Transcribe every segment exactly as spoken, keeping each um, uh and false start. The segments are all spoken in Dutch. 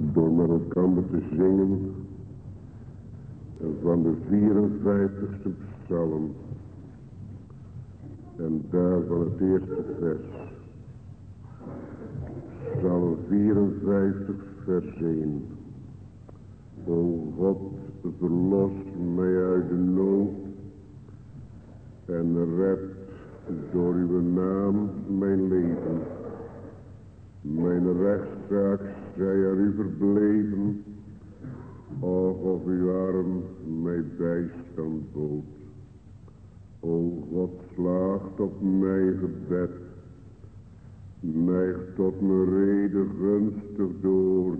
door met elkaar te zingen van de vierenvijftigste psalm en daarvan het eerste vers. Psalm vierenvijftig vers één. O God, verlos mij uit de nood en red door uw naam mijn leven. Mijn rechtszaak zij aan u verbleven, of of uw arm mij bijstand bood. O God, slaagt op mijn gebed, neigt tot mijn rede gunstig door,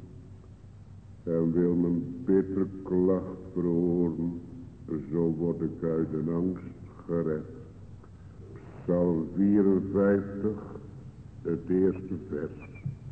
en wil mijn bittere klacht verhoren, zo word ik uit de angst gered. Psalm vierenvijftig, het eerste vers.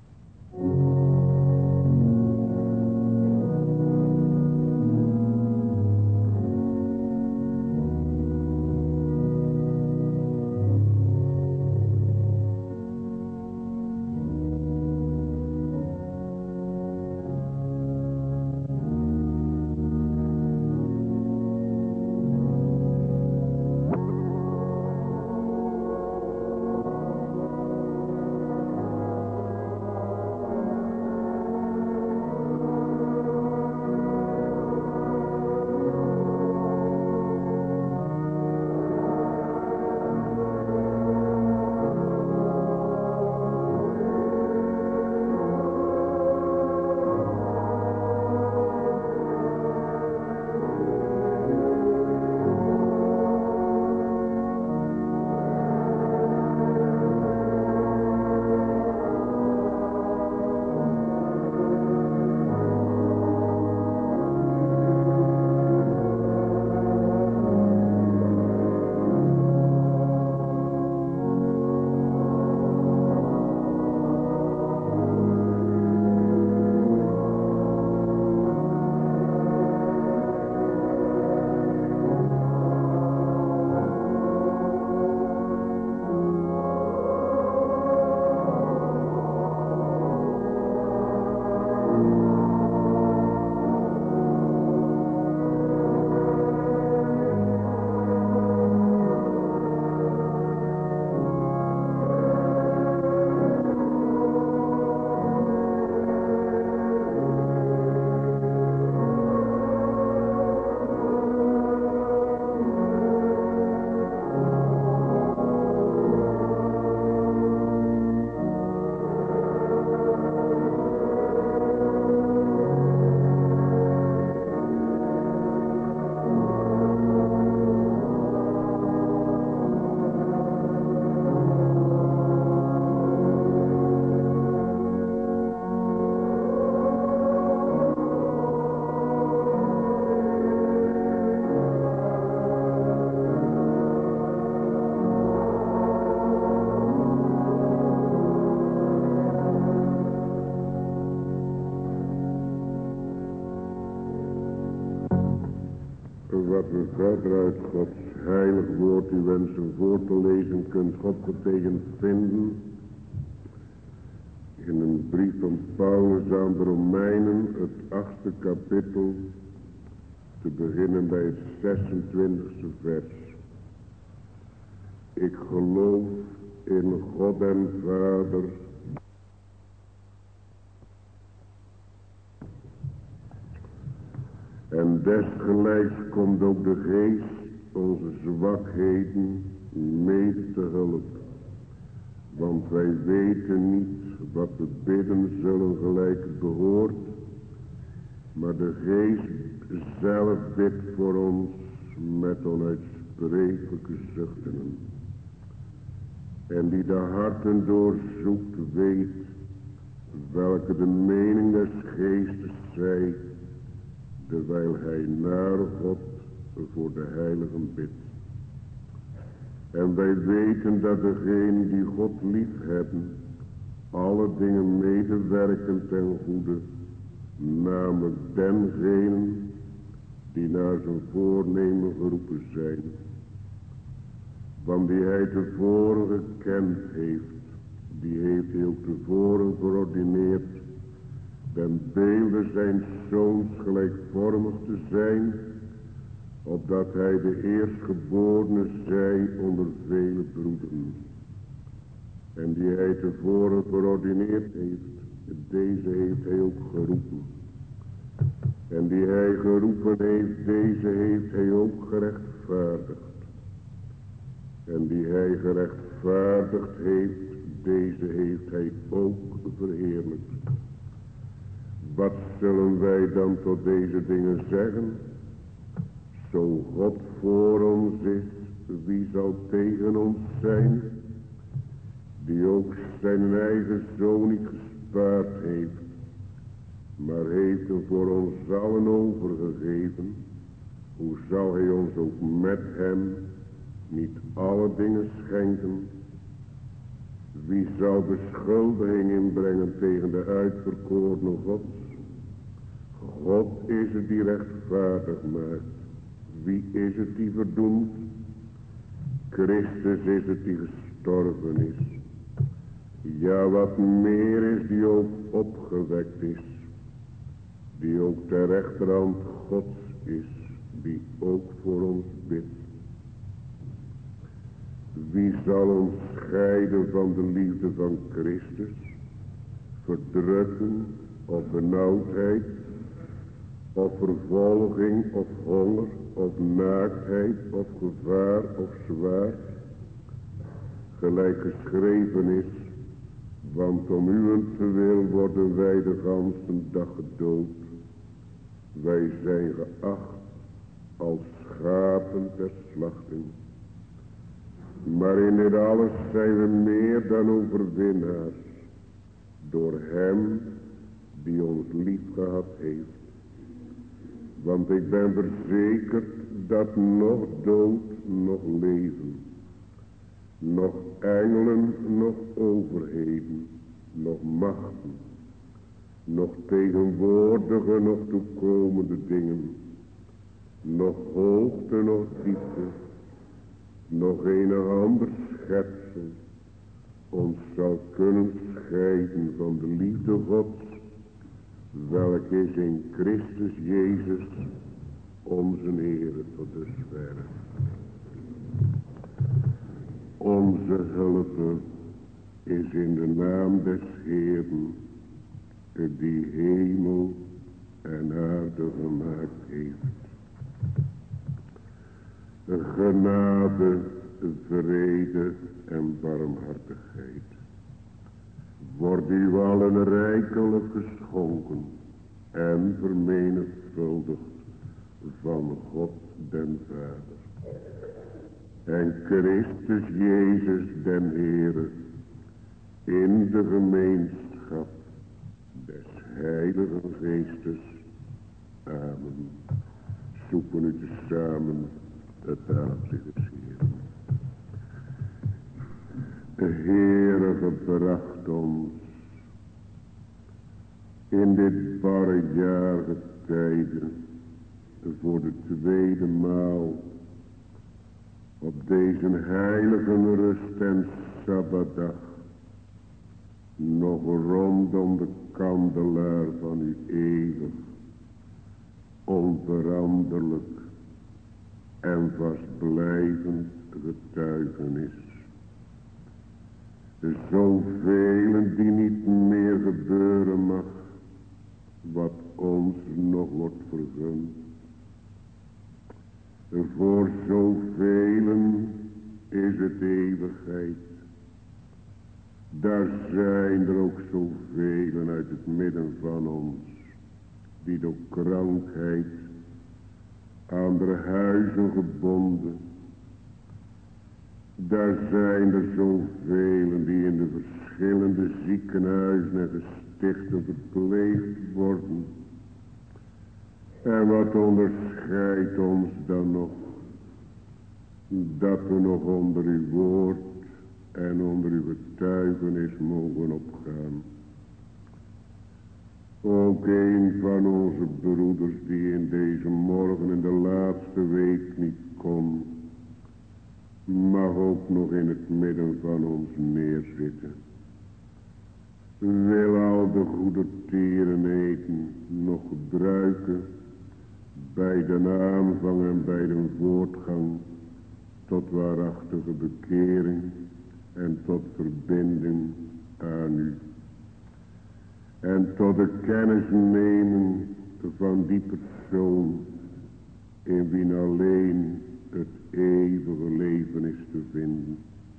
Wat we verder uit Gods heilig woord u wensen voor te lezen, kunt God getekend vinden in een brief van Paulus aan de Romeinen, het achtste kapittel, te beginnen bij het zesentwintigste vers. Ik geloof in God en Vader, en desgelijks komt ook de geest onze zwakheden mee te hulp. Want wij weten niet wat we bidden zullen gelijk het behoort, maar de geest zelf bidt voor ons met onuitsprekelijke zuchtingen. En die de harten doorzoekt weet welke de mening des geestes zij, terwijl hij naar God voor de heiligen bidt. En wij weten dat degenen die God lief hebben, alle dingen medewerken ten goede, namelijk dengenen die naar zijn voornemen geroepen zijn. Want die hij tevoren gekend heeft, die heeft hij ook tevoren verordineerd, den beelde zijn zoons gelijkvormig te zijn, opdat hij de eerstgeborene zij onder vele broederen. En die hij tevoren verordineerd heeft, deze heeft hij ook geroepen. En die hij geroepen heeft, deze heeft hij ook gerechtvaardigd. En die hij gerechtvaardigd heeft, deze heeft hij ook verheerlijkt. Wat zullen wij dan tot deze dingen zeggen? Zo God voor ons is, wie zal tegen ons zijn? Die ook zijn eigen zoon niet gespaard heeft, maar heeft hem voor ons allen overgegeven. Hoe zal hij ons ook met hem niet alle dingen schenken? Wie zal beschuldiging inbrengen tegen de uitverkorene Gods? God is het die rechtvaardig maakt. Wie is het die verdoemt? Christus is het die gestorven is. Ja, wat meer is, die ook opgewekt is. Die ook ter rechterhand Gods is. Die ook voor ons bidt. Wie zal ons scheiden van de liefde van Christus? Verdrukken of benauwdheid, of vervolging of honger, of naaktheid, of gevaar, of zwaard? Gelijk geschreven is, want om uwentwil worden wij de ganse dag gedood. Wij zijn geacht als schapen ter slachting. Maar in dit alles zijn we meer dan overwinnaars, door hem die ons lief gehad heeft. Want ik ben verzekerd dat nog dood, nog leven, nog engelen, nog overheden, nog machten, nog tegenwoordige, nog toekomende dingen, nog hoogte, nog diepte, nog enig ander schepsel ons zal kunnen scheiden van de liefde Gods, welk is in Christus Jezus onze Heere tot dusverre. Onze hulp is in de naam des Heeren, die hemel en aarde gemaakt heeft. Genade, vrede en barmhartigheid wordt u allen rijkelijk geschonken en vermenigvuldigd van God den Vader en Christus Jezus den Heere in de gemeenschap des Heiligen Geestes. Amen. Zoeken u tezamen het aanzicht des Heeren. De Heere gebracht ons in dit barrejarige tijden voor de tweede maal op deze heilige rust en sabbatdag nog rondom de kandelaar van uw eeuwig, onveranderlijk en vastblijvend getuigenis. Zoveel die niet meer gebeuren mag wat ons nog wordt vergund. Voor zoveel is het eeuwigheid. Daar zijn er ook zoveel uit het midden van ons die door krankheid aan de huizen gebonden. Daar zijn er zoveel die in de verschillende ziekenhuizen en gestichten verpleegd worden. En wat onderscheidt ons dan nog? Dat we nog onder uw woord en onder uw getuigenis mogen opgaan. Ook een van onze broeders die in deze morgen in de laatste week niet kon, mag ook nog in het midden van ons neerzitten. Wil al de goedertierenheden nog gebruiken bij de aanvang en bij de voortgang tot waarachtige bekering en tot verbinding aan u. En tot de kennisneming van die persoon in wie alleen het eeuwige leven is te vinden.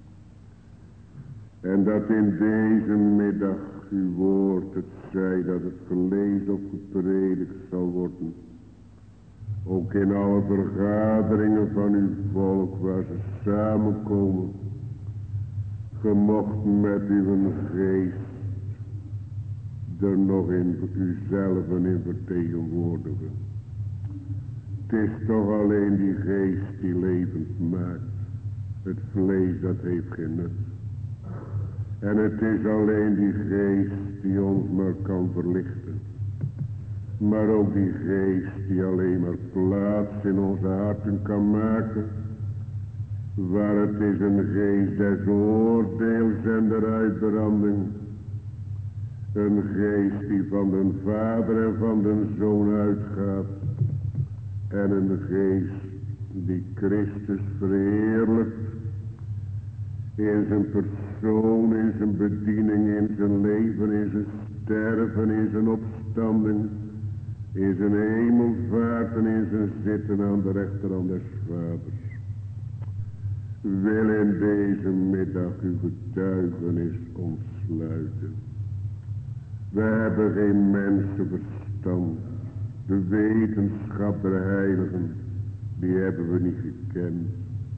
En dat in deze middag uw woord het zij dat het gelezen of gepredikt zal worden. Ook in alle vergaderingen van uw volk waar ze samenkomen. Gemocht met uw geest er nog in uzelf in vertegenwoordigen. Het is toch alleen die geest die levend maakt. Het vlees dat heeft geen nut. En het is alleen die geest die ons maar kan verlichten. Maar ook die geest die alleen maar plaats in onze harten kan maken. Waar het is een geest des oordeels en der uitbranding. Een geest die van den Vader en van den Zoon uitgaat. En een geest die Christus verheerlijkt. In zijn persoon, in zijn bediening, in zijn leven, in zijn sterven, in zijn opstanding. In zijn hemelvaart en in zijn zitten aan de rechterhand des Vaders. Wil in deze middag uw getuigenis ontsluiten. We hebben geen mensenverstand. De wetenschap der heiligen, die hebben we niet gekend.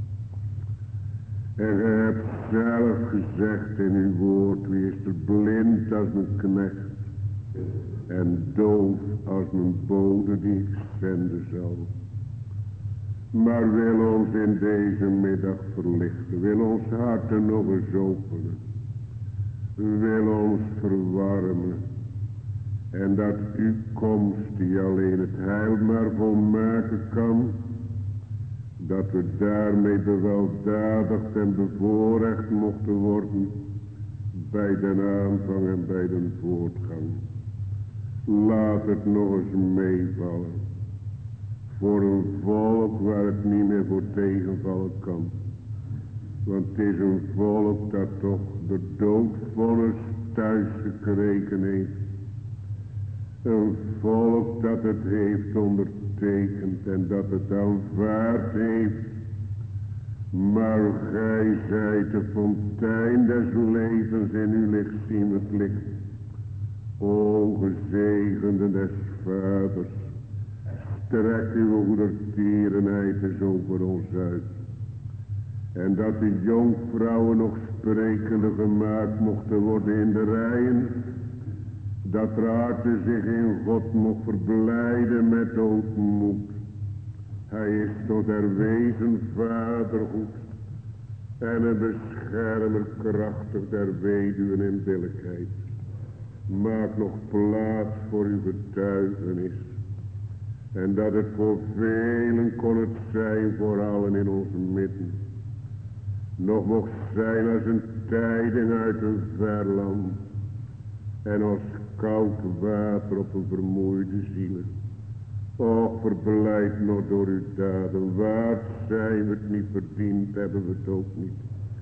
En u hebt zelf gezegd in uw woord, wie is er blind als een knecht en doof als een bode die ik zenden zal. Maar wil ons in deze middag verlichten, wil ons harten nog eens openen, wil ons verwarmen. En dat uw komst die alleen het heil maar volmaken kan, dat we daarmee beweldadigd en bevoorrecht mochten worden bij de aanvang en bij de voortgang. Laat het nog eens meevallen voor een volk waar het niet meer voor tegenvallen kan. Want het is een volk dat toch de doodvonnis thuis gekregen heeft. Een volk dat het heeft ondertekend en dat het aanvaard heeft. Maar gij zijt de fontein des levens in uw licht zien het licht. O gezegende des Vaders, strek uw goedertierenheid eens over ons uit. En dat de jonkvrouwen nog sprekende gemaakt mochten worden in de rijen. Dat de harten zich in God mocht verblijden met ootmoed. Hij is tot der wezen Vader goed. En een beschermer krachtig der weduwen in billijkheid. Maak nog plaats voor uw getuigenis. En dat het voor velen kon het zijn, voor allen in ons midden. Nog mocht zijn als een tijding uit een ver land. En als koud water op een vermoeide ziel. Och, verblijd nog door uw daden. Waard zijn we het niet verdiend, hebben we het ook niet.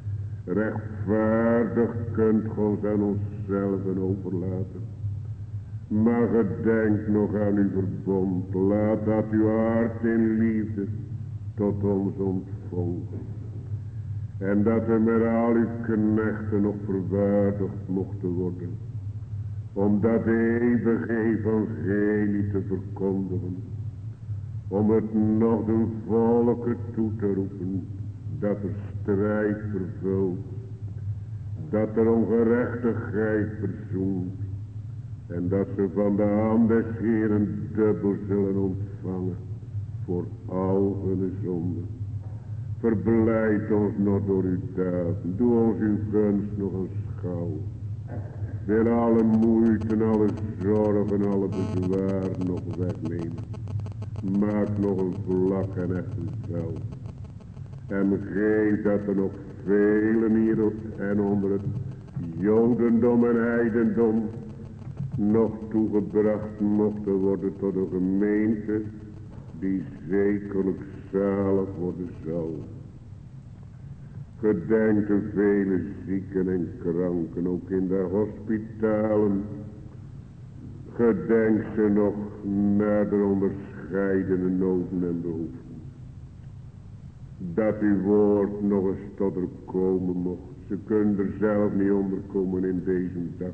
Rechtvaardig kunt ge ons aan onszelf overlaten. Maar gedenk nog aan uw verbond. Laat dat uw hart in liefde tot ons ontvonken. En dat we met al uw knechten nog verwaardigd mochten worden. Om dat eeuwige evangelie te verkondigen. Om het nog de volken toe te roepen. Dat er strijd vervult. Dat er ongerechtigheid verzoent. En dat ze van de hand des Heeren dubbel zullen ontvangen. Voor al hun zonden. Verblijd ons nog door uw daden. Doe ons uw gunst nog een schouw. Wil alle moeite, alle zorgen, alle bezwaar nog wegnemen. Maak nog een vlak en echt een veld. En geef dat er nog velen hier en onder het Jodendom en Heidendom nog toegebracht mochten worden tot een gemeente die zekerlijk zalig worden zal. Gedenk de vele zieken en kranken, ook in de hospitalen. Gedenk ze nog naar de onderscheidene noden en behoeften. Dat uw woord nog eens tot er komen mocht. Ze kunnen er zelf niet onderkomen in deze dag.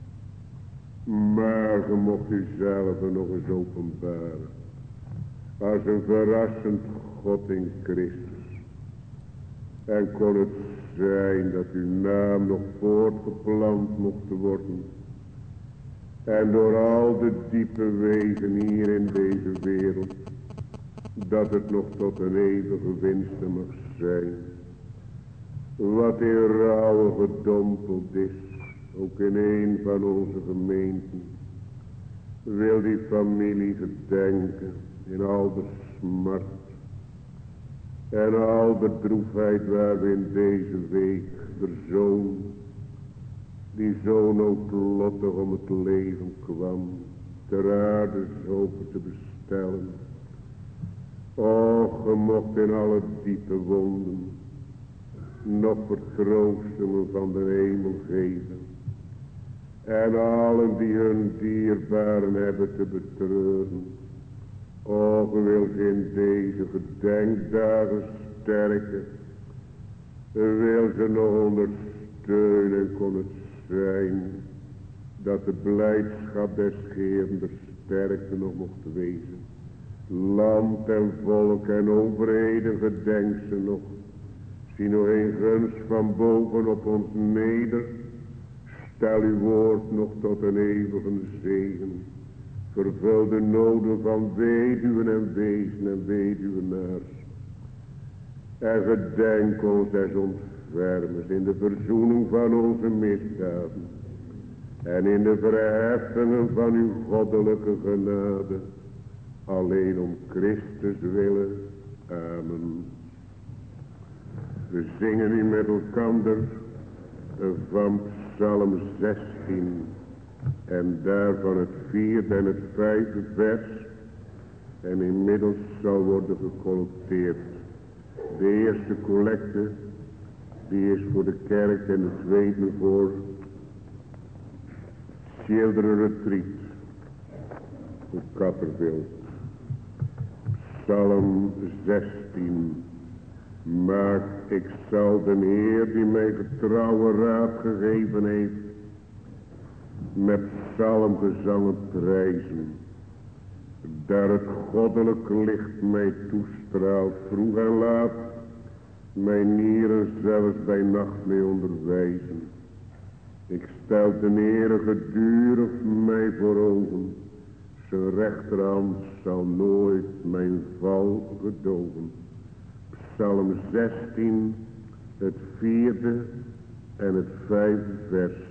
Maar je mocht u zelf nog eens openbaren. Als een verrassend God in Christus. En kon het zijn dat uw naam nog voortgeplant mocht worden. En door al de diepe wegen hier in deze wereld. Dat het nog tot een eeuwige winst mag zijn. Wat in rouwe gedompeld is. Ook in een van onze gemeenten. Wil die familie gedenken. In al de smart. En al de droefheid waar we in deze week de zoon. Die zo noodlottig om het leven kwam. Ter aarde zoeken te bestellen. Och, ge mocht in alle diepe wonden. Nog vertroostingen van de hemel geven. En allen die hun dierbaren hebben te betreuren. O, ge wilt in deze gedenkdagen sterken. Wil ze nog ondersteunen, kon het zijn. Dat de blijdschap des Heeren de sterkte nog mocht wezen. Land en volk en overheden gedenk ze nog. Zie nog een gunst van boven op ons neder. Stel uw woord nog tot een eeuwige zegen. Vervul de noden van weduwen en wezen en weduwenaars. En gedenk ons des ontfermers in de verzoening van onze misdaden. En in de verheffingen van uw goddelijke genade. Alleen om Christus willen. Amen. We zingen nu met elkander van Psalm zestien. En daarvan het vierde en het vijfde vers. En inmiddels zal worden gecollecteerd. De eerste collecte. Die is voor de kerk en de tweede voor Children Retreat. Voor Katterveld. Psalm zestien. Maar ik zal de Heer die mij getrouwe raad gegeven heeft. Met psalmgezangen prijzen. Daar het goddelijk licht mij toestraalt vroeg en laat. Mijn nieren zelfs bij nacht mee onderwijzen. Ik stel de Heere gedurig mij voor ogen. Zijn rechterhand zal nooit mijn val gedogen. Psalm zestien, het vierde en het vijfde vers.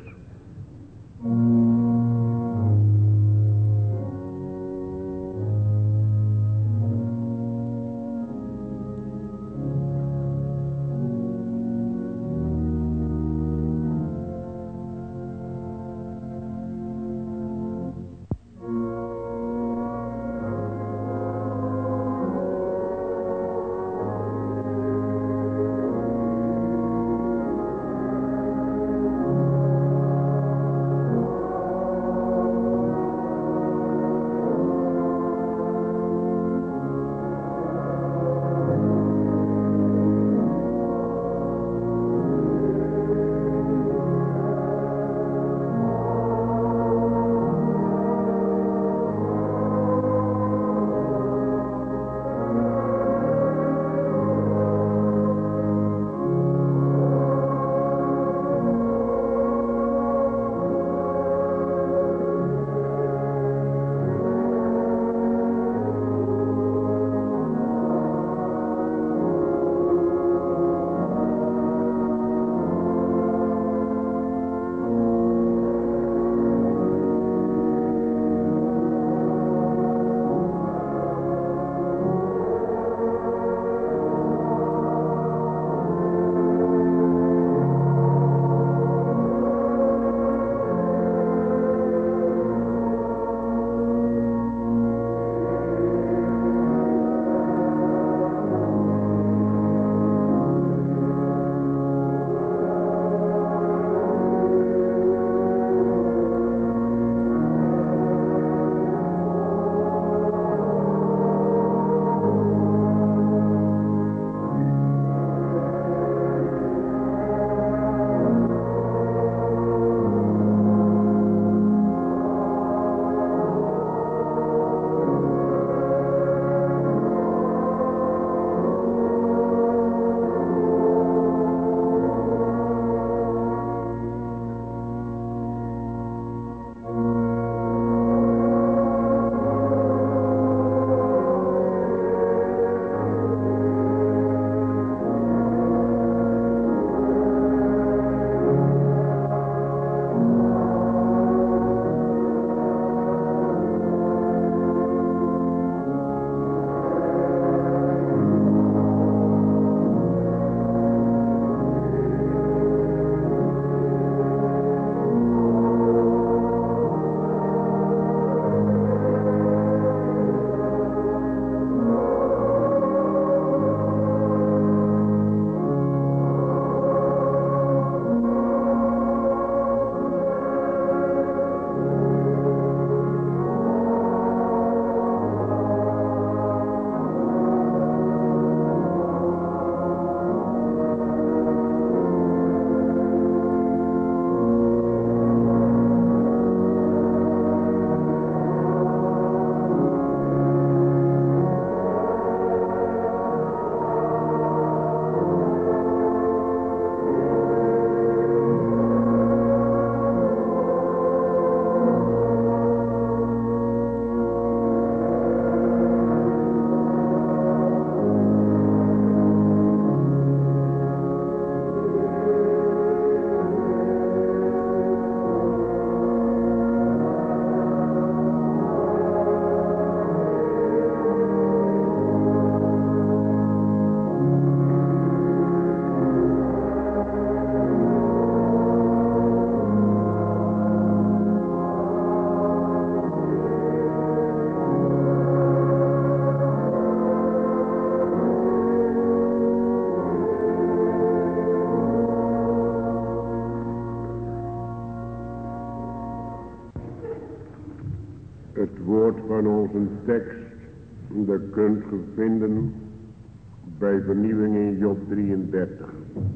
Het woord van onze tekst, dat kunt u vinden bij vernieuwing in Job drieëndertig.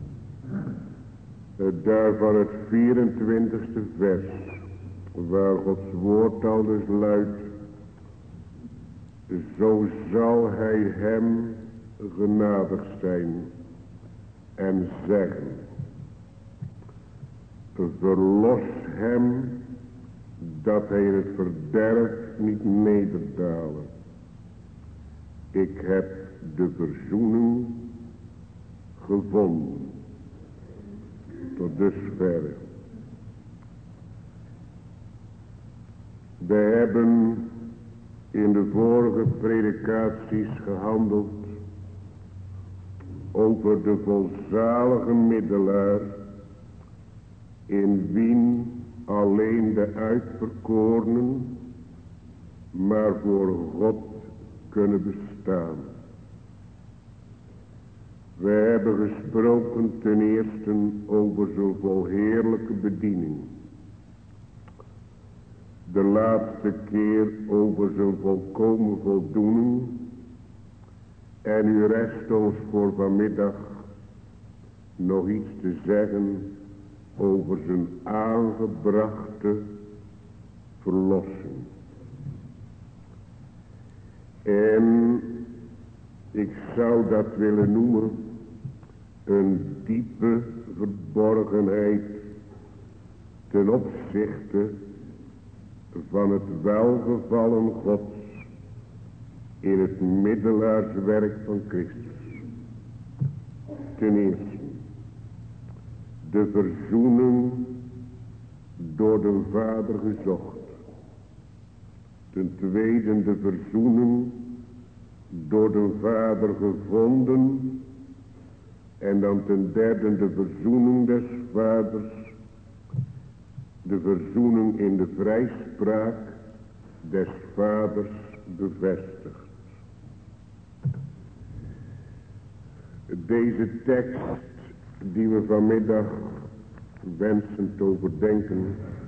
Daarvan het vierentwintigste vers, waar Gods woord al dus luidt: zo zal hij hem genadig zijn en zeggen: verlos hem, dat hij in het verderf niet nederdalen. Ik heb de verzoening gevonden. Tot dusverre. Wij hebben in de vorige predikaties gehandeld over de volzalige middelaar, in wien alleen de uitverkorenen maar voor God kunnen bestaan. Wij hebben gesproken ten eerste over zo'n volheerlijke bediening. De laatste keer over zo'n volkomen voldoening. En u rest ons voor vanmiddag nog iets te zeggen over zijn aangebrachte verlossing. En ik zou dat willen noemen een diepe verborgenheid ten opzichte van het welgevallen Gods in het middelaarswerk van Christus. Ten eerste, de verzoening door de Vader gezocht. Ten tweede, de verzoening door de Vader gevonden. En dan ten derde, de verzoening des Vaders. De verzoening in de vrijspraak des Vaders bevestigd. Deze tekst die we vanmiddag wensen te overdenken,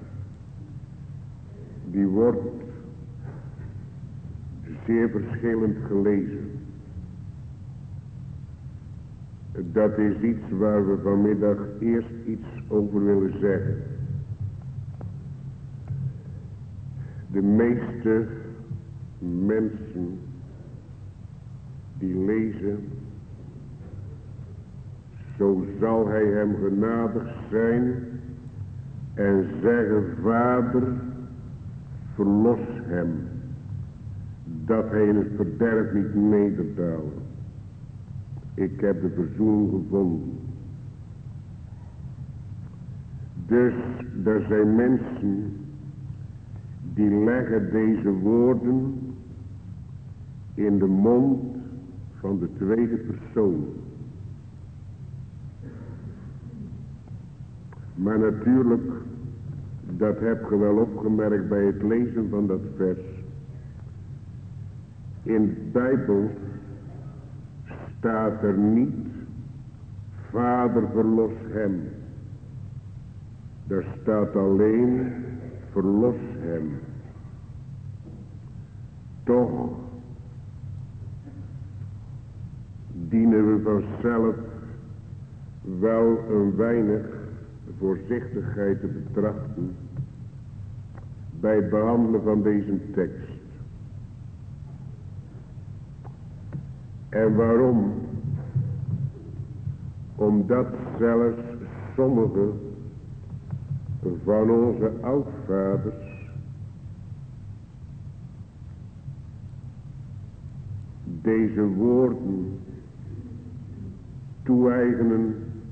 die wordt zeer verschillend gelezen. Dat is iets waar we vanmiddag eerst iets over willen zeggen. De meeste mensen die lezen: zo zal hij hem genadig zijn en zeggen: Vader, verlos hem, dat hij in het verderf niet nederdalen. Ik heb de verzoening gevonden. Dus er zijn mensen die leggen deze woorden in de mond van de tweede persoon. Maar natuurlijk, dat heb je wel opgemerkt bij het lezen van dat vers. In de Bijbel staat er niet: Vader, verlos hem. Daar staat alleen: verlos hem. Toch dienen we vanzelf wel een weinig voorzichtigheid te betrachten bij het behandelen van deze tekst. En waarom? Omdat zelfs sommige van onze oudvaders deze woorden toe-eigenen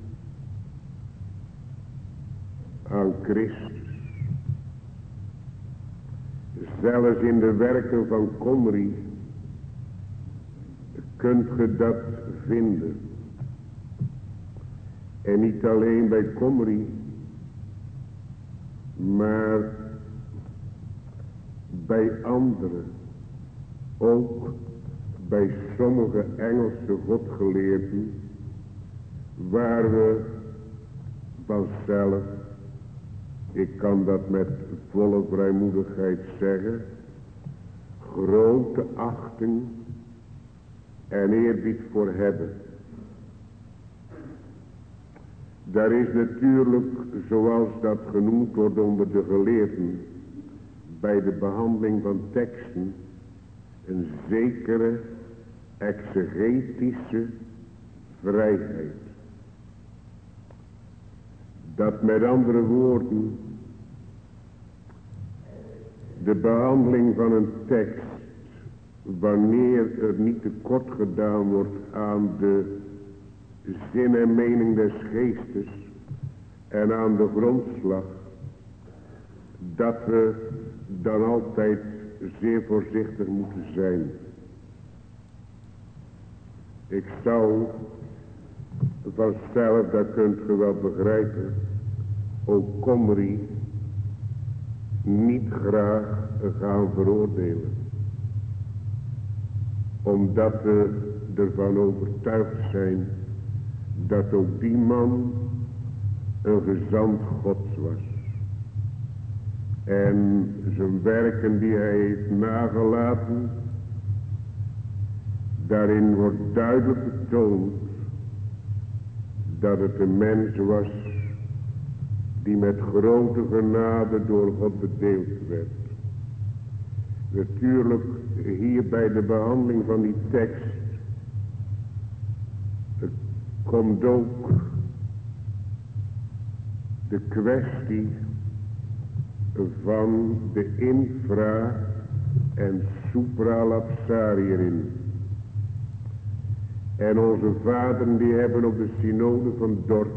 aan Christus. Zelfs in de werken van Comrie kunt ge dat vinden. En niet alleen bij Comrie, maar bij anderen. Ook bij sommige Engelse godgeleerden, waar we vanzelf, ik kan dat met volle vrijmoedigheid zeggen, grote achting en eerbied voor hebben. Daar is natuurlijk, zoals dat genoemd wordt onder de geleerden, bij de behandeling van teksten, een zekere exegetische vrijheid. Dat met andere woorden, de behandeling van een tekst, wanneer er niet tekort gedaan wordt aan de zin en mening des geestes en aan de grondslag, dat we dan altijd zeer voorzichtig moeten zijn. Ik zou vanzelf, dat kunt u wel begrijpen, ook Comrie niet graag gaan veroordelen. Omdat we ervan overtuigd zijn dat ook die man een gezant Gods was. En zijn werken die hij heeft nagelaten, daarin wordt duidelijk betoond dat het een mens was die met grote genade door God bedeeld werd. Natuurlijk hier bij de behandeling van die tekst komt ook de kwestie van de infra en supralapsarie erin. En onze vaderen die hebben op de synode van Dort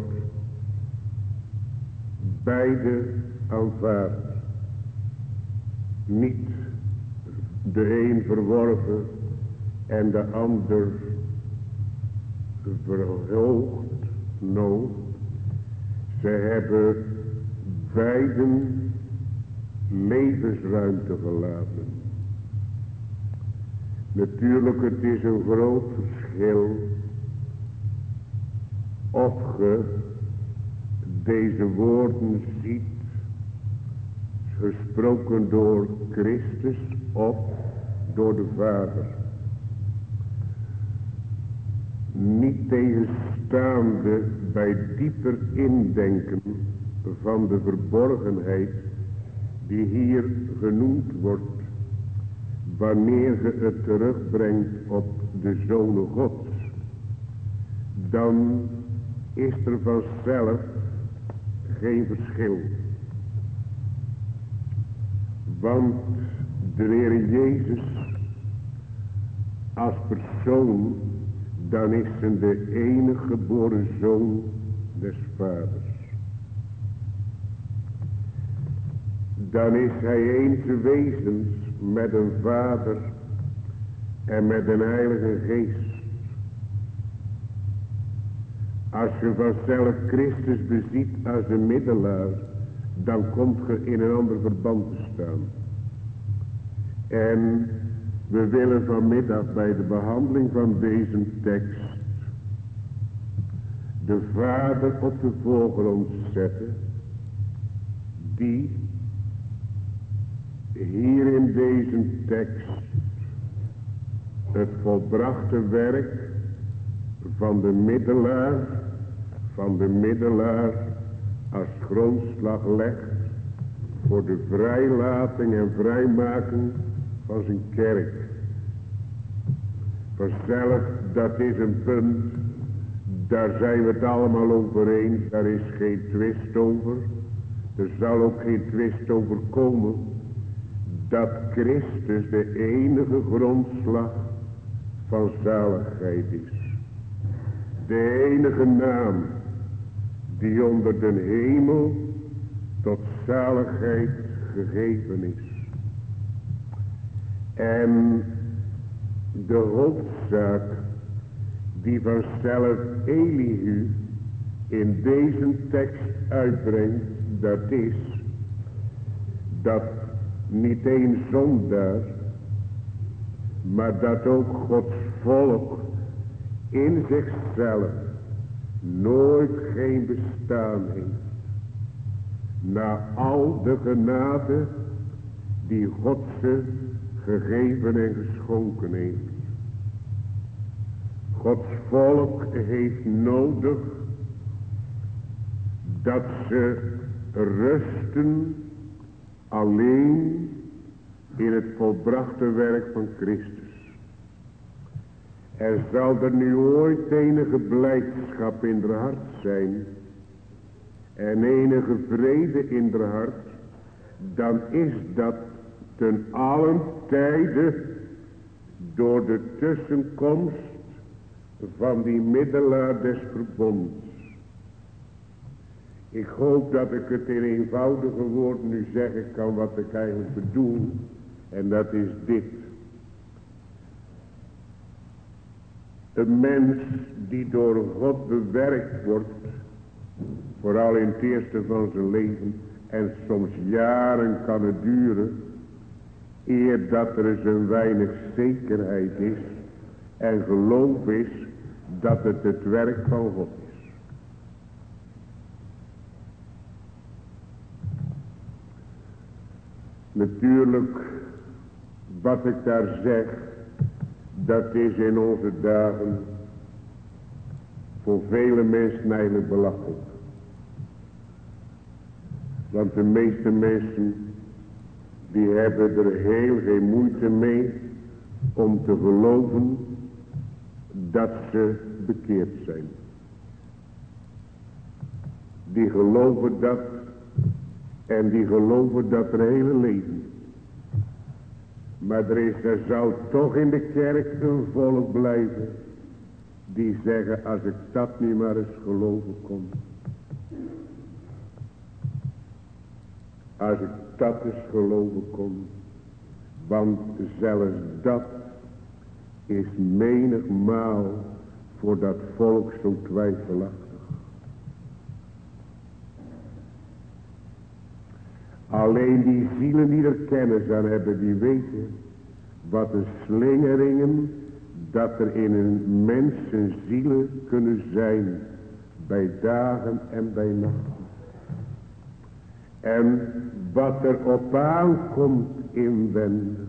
beide aanvaard. Niet de een verworven en de ander verhoogd. No, ze hebben beiden levensruimte gelaten. Natuurlijk, het is een groot verschil of ge deze woorden ziet gesproken door Christus of door de Vader. Niet tegenstaande bij dieper indenken van de verborgenheid die hier genoemd wordt, wanneer je het terugbrengt op de Zonen Gods, dan is er vanzelf geen verschil. Want de Heer Jezus als persoon, dan is hij de enige geboren Zoon des Vaders. Dan is hij eens wezens met een Vader en met een Heilige Geest. Als je vanzelf Christus beziet als een middelaar, dan komt je in een ander verband te staan. En we willen vanmiddag bij de behandeling van deze tekst de Vader op de voorgrond zetten, die hier in deze tekst het volbrachte werk van de middelaar, van de middelaar als grondslag legt voor de vrijlating en vrijmaking van zijn kerk. Vanzelf, dat is een punt, daar zijn we het allemaal over eens, daar is geen twist over. Er zal ook geen twist over komen dat Christus de enige grondslag van zaligheid is. De enige naam die onder de hemel tot zaligheid gegeven is. En de hoofdzaak die vanzelf Elihu in deze tekst uitbrengt, dat is dat niet één zondaar, maar dat ook Gods volk in zichzelf nooit geen bestaan heeft. Na al de genade die God ze gegeven en geschonken heeft. Gods volk heeft nodig dat ze rusten alleen in het volbrachte werk van Christus. Er zal er nu ooit enige blijdschap in haar hart zijn en enige vrede in haar hart, dan is dat ten allen tijde door de tussenkomst van die middelaar des verbonds. Ik hoop dat ik het in eenvoudige woorden nu zeggen kan wat ik eigenlijk bedoel. En dat is dit. Een mens die door God bewerkt wordt, vooral in het eerste van zijn leven, en soms jaren kan het duren, eer dat er eens een weinig zekerheid is en geloof is dat het het werk van God is. Natuurlijk, wat ik daar zeg, dat is in onze dagen voor vele mensen eigenlijk belachelijk. Want de meeste mensen, die hebben er heel geen moeite mee om te geloven dat ze bekeerd zijn. Die geloven dat en die geloven dat er hele leven. Maar er, is, er zou toch in de kerk een volk blijven die zeggen, als ik dat nu maar eens geloven kon. Als ik dat eens geloven kon. Want zelfs dat is menigmaal voor dat volk zo twijfelachtig. Alleen die zielen die er kennis aan hebben, die weten wat een slingeringen dat er in een mensen zielen kunnen zijn, bij dagen en bij nachten. En wat er op aankomt inwendig.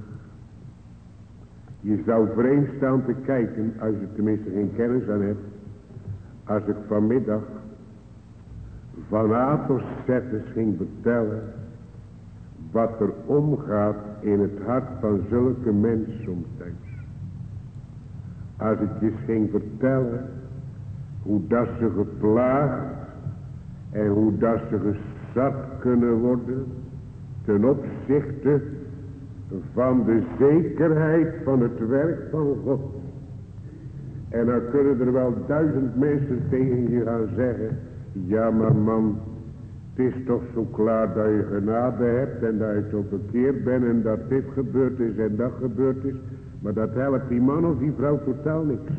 Je zou vreemd staan te kijken, als je tenminste geen kennis aan hebt, als ik vanmiddag van A tot Z ging vertellen wat er omgaat in het hart van zulke mensen somtijds. Als ik je ging vertellen hoe dat ze geplaagd en hoe dat ze gezat kunnen worden ten opzichte van de zekerheid van het werk van God. En dan kunnen er wel duizend mensen tegen je gaan zeggen, ja maar man, het is toch zo klaar dat je genade hebt en dat je toch bekeerd bent en dat dit gebeurd is en dat gebeurd is. Maar dat helpt die man of die vrouw totaal niks.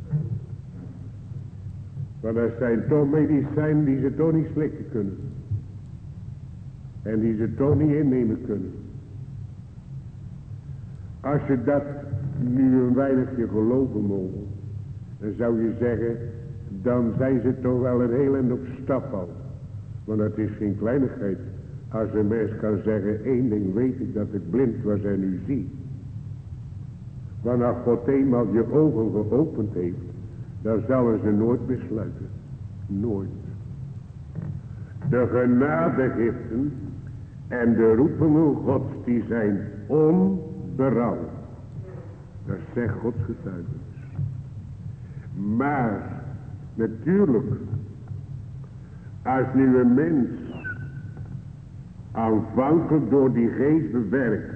Want er zijn toch medicijnen die ze toch niet slikken kunnen. En die ze toch niet innemen kunnen. Als je dat nu een weinigje geloven mogen, dan zou je zeggen, dan zijn ze toch wel een heel eind op stap al. Want het is geen kleinigheid. Als een mens kan zeggen, één ding weet ik, dat ik blind was en nu zie. Want als God eenmaal je ogen geopend heeft, dan zullen ze nooit besluiten. Nooit. De genadegiften en de roepingen Gods, die zijn onberouw. Dat zegt Gods getuigenis. Maar, natuurlijk, als nu een mens aanvankelijk door die geest bewerkt,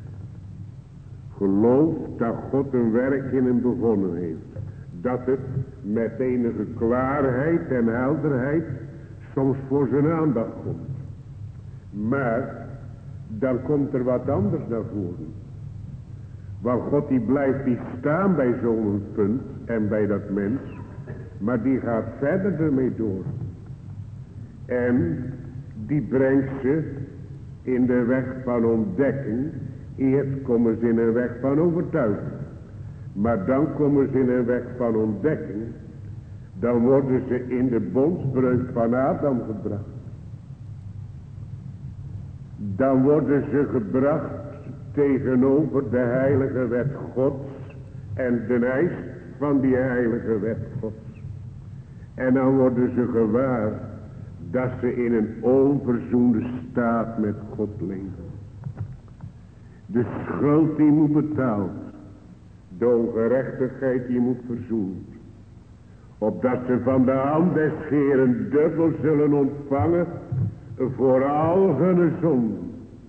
gelooft dat God een werk in hem begonnen heeft. Dat het met enige klaarheid en helderheid soms voor zijn aandacht komt. Maar dan komt er wat anders naar voren. Want God die blijft niet staan bij zo'n punt en bij dat mens. Maar die gaat verder ermee door. En die brengt ze in de weg van ontdekking. Eerst komen ze in een weg van overtuiging. Maar dan komen ze in een weg van ontdekking. Dan worden ze in de bondsbreuk van Adam gebracht. Dan worden ze gebracht tegenover de heilige wet Gods en de eis van die heilige wet Gods. En dan worden ze gewaar dat ze in een onverzoende staat met God leven. De schuld die moet betaald, de ongerechtigheid die moet verzoend, opdat ze van de hand des Heeren dubbel zullen ontvangen voor al hun zonden.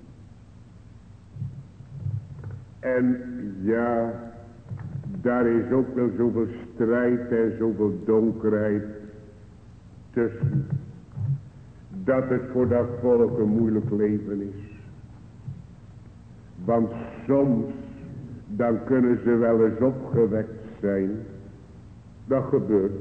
En ja, daar is ook wel zoveel strijd en zoveel donkerheid tussen, dat het voor dat volk een moeilijk leven is. Want soms, dan kunnen ze wel eens opgewekt zijn. Dat gebeurt.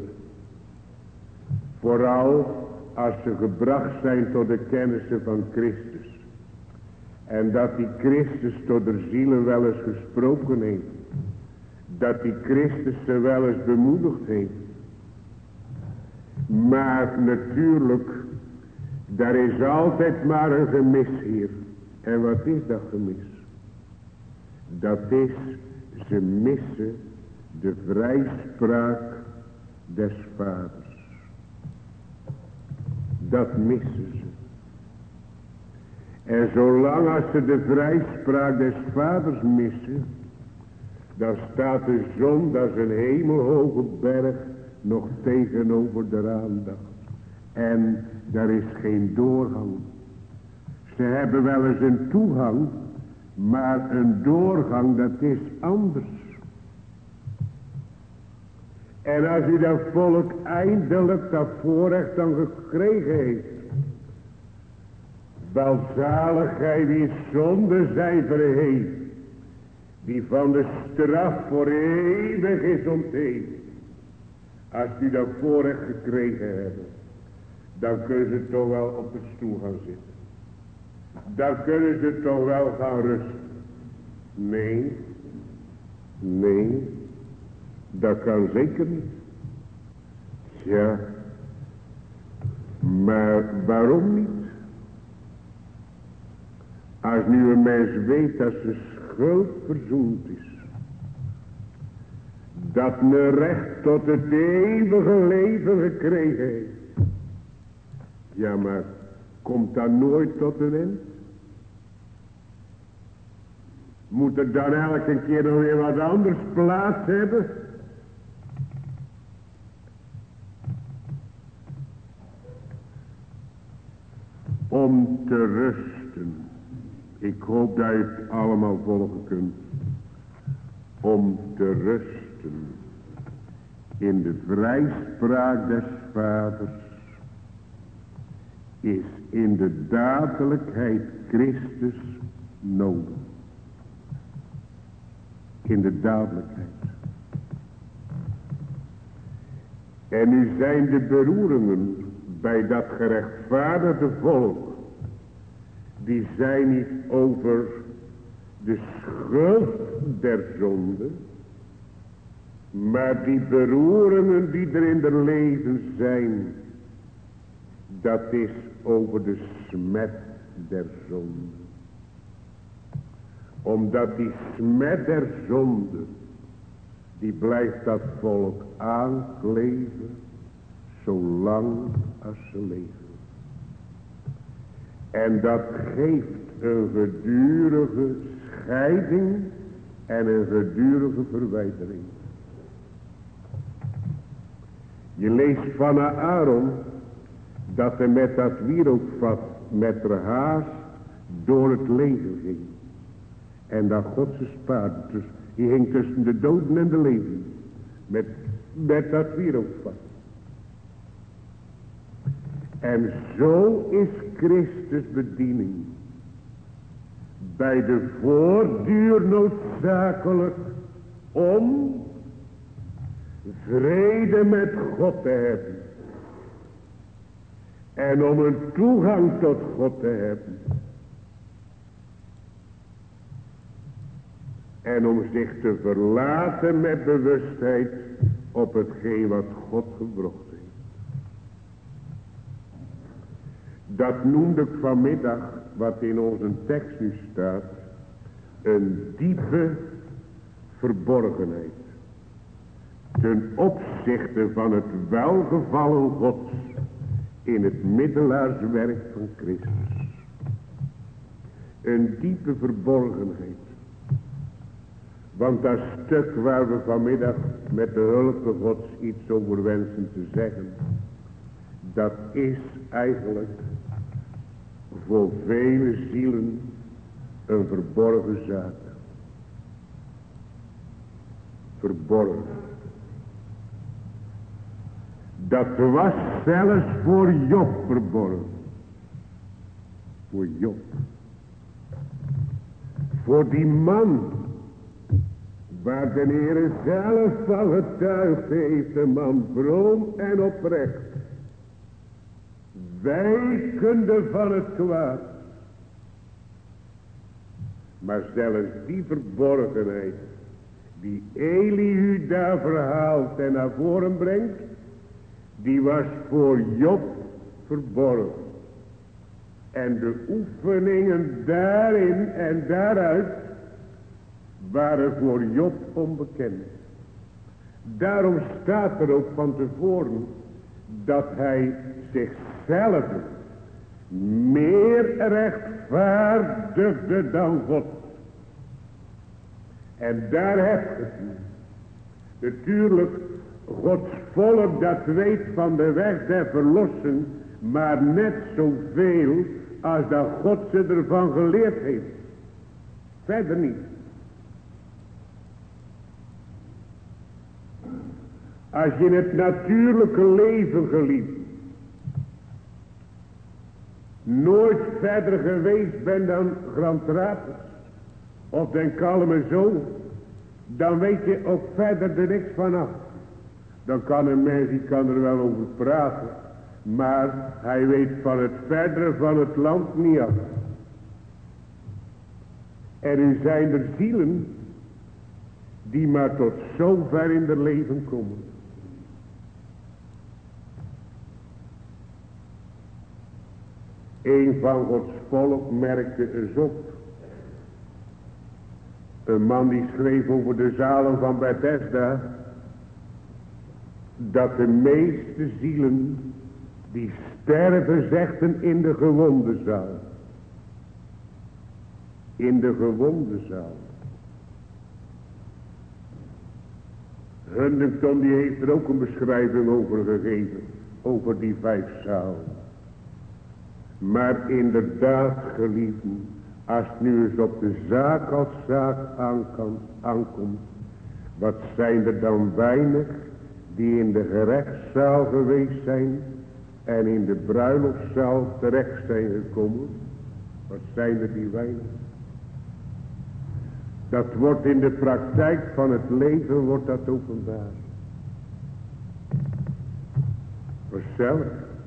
Vooral als ze gebracht zijn tot de kennissen van Christus. En dat die Christus tot de zielen wel eens gesproken heeft. Dat die Christus ze wel eens bemoedigd heeft. Maar natuurlijk, daar is altijd maar een gemis hier. En wat is dat gemis? Dat is, ze missen de vrijspraak des vaders. Dat missen ze. En zolang als ze de vrijspraak des vaders missen, dan staat de zon, dat is een hemelhoge berg, nog tegenover de aandacht. En daar is geen doorgang. Ze hebben wel eens een toegang, maar een doorgang, dat is anders. En als u dat volk eindelijk dat voorrecht dan gekregen heeft, welzaligheid die zonde zijn verheven, die van de straf voor eeuwig is ontheven. Als u dat voorrecht gekregen hebben, dan kunnen ze toch wel op de stoel gaan zitten. Dan kunnen ze toch wel gaan rusten. Nee, nee, dat kan zeker niet. Ja, maar waarom niet? Als nu een mens weet dat zijn schuld verzoend is, dat een recht tot het eeuwige leven gekregen heeft. Ja, maar komt dat nooit tot een eind? Moet er dan elke keer nog weer wat anders plaats hebben? Om te rusten. Ik hoop dat je het allemaal volgen kunt. Om te rusten in de vrijspraak des vaders is in de dadelijkheid Christus nodig. In de dadelijkheid. En nu zijn de beroeringen bij dat gerechtvaardigde volk, die zijn niet over de schuld der zonde, maar die beroeringen die er in de leven zijn, dat is over de smet der zonde. Omdat die smet der zonde, die blijft dat volk aankleven, zolang als ze leven. En dat geeft een gedurige scheiding en een gedurige verwijdering. Je leest van Aaron dat hij met dat wierookvat met de haast door het leven ging. En dat God ze spaarde. Dus hij hing tussen de doden en de levenden. Met, met dat wierookvat. En zo is Christus bediening bij de voortduur noodzakelijk om vrede met God te hebben. En om een toegang tot God te hebben. En om zich te verlaten met bewustheid op hetgeen wat God gebracht heeft. Dat noemde ik vanmiddag, wat in onze tekst nu staat, een diepe verborgenheid ten opzichte van het welgevallen Gods in het middelaarswerk van Christus. Een diepe verborgenheid. Want dat stuk waar we vanmiddag met de hulp van Gods iets over wensen te zeggen, dat is eigenlijk voor vele zielen een verborgen zaak. Verborgen. Dat was zelfs voor Job verborgen. Voor Job. Voor die man waar de Heer zelf van getuigd heeft, een man vroom en oprecht, wijkende van het kwaad. Maar zelfs die verborgenheid die Elihu daar verhaalt en naar voren brengt, die was voor Job verborgen. En de oefeningen daarin en daaruit waren voor Job onbekend. Daarom staat er ook van tevoren dat hij zichzelf meer rechtvaardigde dan God. En daar heb je het. Natuurlijk, Gods volk dat weet van de weg der verlossing, maar net zoveel als dat God ze ervan geleerd heeft. Verder niet. Als je in het natuurlijke leven, geliefd, nooit verder geweest bent dan Grand Rapids of den Kalme Zoon, dan weet je ook verder er niks vanaf. Dan kan een mens, die kan er wel over praten, maar hij weet van het verdere van het land niet af. En nu zijn er zielen die maar tot zover in het leven komen. Een van Gods volk merkte eens op. Een man die schreef over de zalen van Bethesda, dat de meeste zielen die sterven, zegden in de gewondenzaal. In de gewondenzaal. Huntington die heeft er ook een beschrijving over gegeven, over die vijf zalen. Maar inderdaad, geliefden, als het nu eens op de zaak als zaak aankomt, wat zijn er dan weinig die in de gerechtszaal geweest zijn en in de bruiloftszaal terecht zijn gekomen? Wat zijn er die weinig? Dat wordt in de praktijk van het leven wordt dat openbaar. Vanzelf.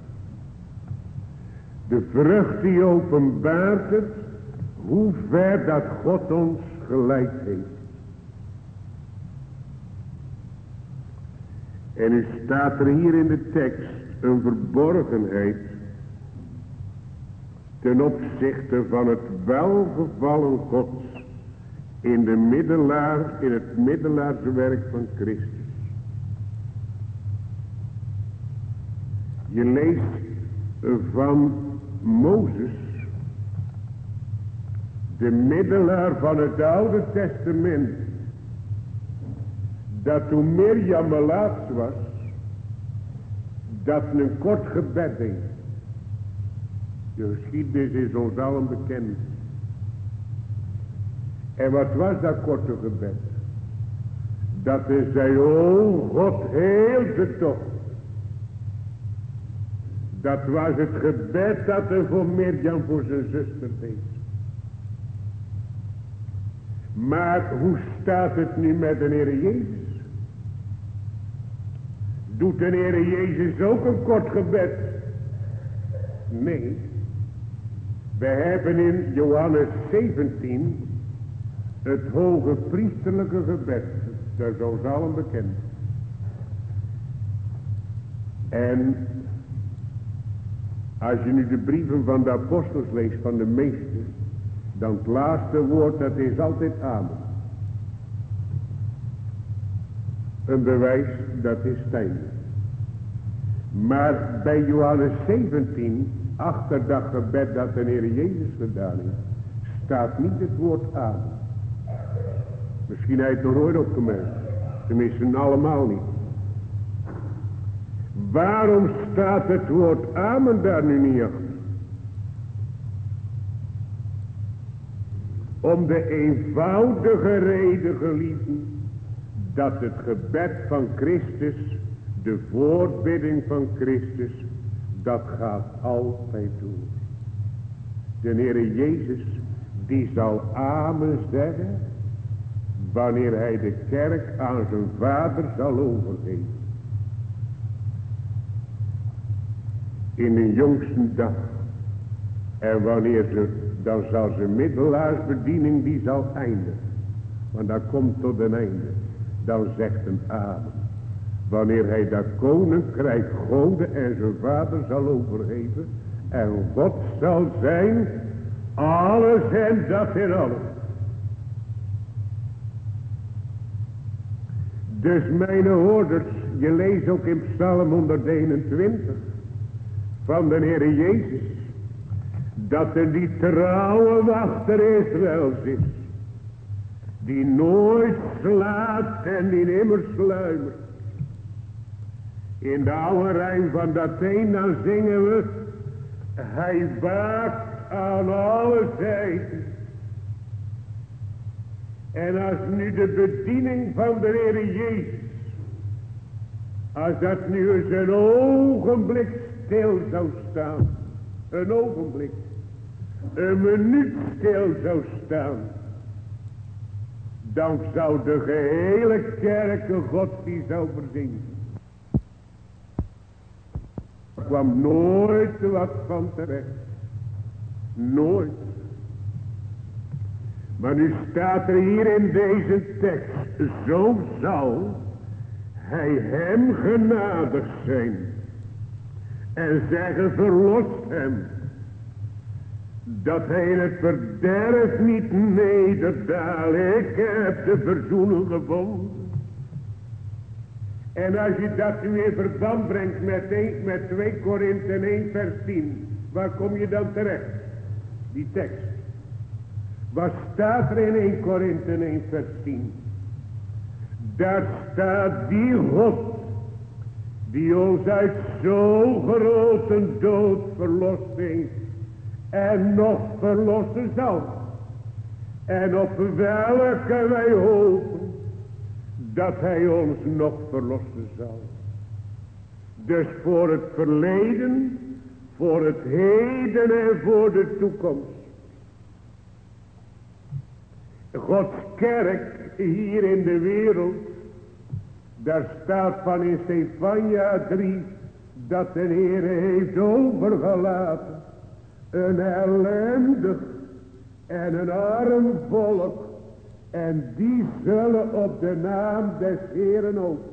De vrucht die openbaart het, hoe ver dat God ons geleid heeft. En nu staat er hier in de tekst een verborgenheid ten opzichte van het welgevallen Gods in de middelaar, in het middelaarswerk van Christus. Je leest van Mozes, de middelaar van het Oude Testament, dat toen Mirjam melaats was, dat een kort gebed deed. De geschiedenis is ons allen bekend. En wat was dat korte gebed? Dat hij zei, o God, heel ze toch. Dat was het gebed dat hij voor Mirjam voor zijn zuster deed. Maar hoe staat het nu met de Heer Jezus? Doet de Heer Jezus ook een kort gebed? Nee. We hebben in Johannes zeventien het hoge priesterlijke gebed. Dat is ons allen bekend. En als je nu de brieven van de apostels leest, van de meesters, Dan het laatste woord, dat is altijd amen. Een bewijs, dat is het einde. Maar bij Johannes zeventien, achter dat gebed dat de Heer Jezus gedaan heeft, staat niet het woord amen. Misschien heeft het nog nooit opgemerkt. Tenminste allemaal niet. Waarom staat het woord amen daar nu niet achter? Om de eenvoudige reden, geliefden, dat het gebed van Christus, de voorbidding van Christus, dat gaat altijd door. De Heere Jezus, die zal amen zeggen, wanneer hij de kerk aan zijn Vader zal overgeven. In de jongste dag. En wanneer ze, dan zal zijn middelaarsbediening, die zal eindigen. Want dat komt tot een einde. Dan zegt een amen. Wanneer hij dat koninkrijk Gode en zijn Vader zal overgeven. En God zal zijn, alles en dat in alles. Dus mijn hoorders, je leest ook in Psalm honderdeenentwintig van de Heere Jezus, dat er die trouwe wachter Israëls is, die nooit slaapt en die nimmer sluimert. In de oude rijm van dat een, dan zingen we, hij waakt aan alle zijden. En als nu de bediening van de Heere Jezus, als dat nu eens een ogenblik stil zou staan, een ogenblik, een minuut stil zou staan, dan zou de gehele kerk God die zou verzingen. Er kwam nooit wat van terecht. Nooit. Maar nu staat er hier in deze tekst, zo zal hij hem genadig zijn. En zeggen, verlost hem. Dat hij in het verderf niet nederdalen. Ik heb de verzoening gevonden. En als je dat nu in verband brengt met, met twee Korinthe één vers tien. Waar kom je dan terecht? Die tekst. Wat staat er in één Korinthe één vers tien? Daar staat die God. Die ons uit zo'n grote dood verlost heeft. En nog verlossen zal. En op welke wij hopen. Dat hij ons nog verlossen zal. Dus voor het verleden. Voor het heden en voor de toekomst. Gods kerk hier in de wereld. Daar staat van in Stefania drie. Dat de Heer heeft overgelaten. Een ellendig en een arm volk. En die zullen op de naam des Heeren open.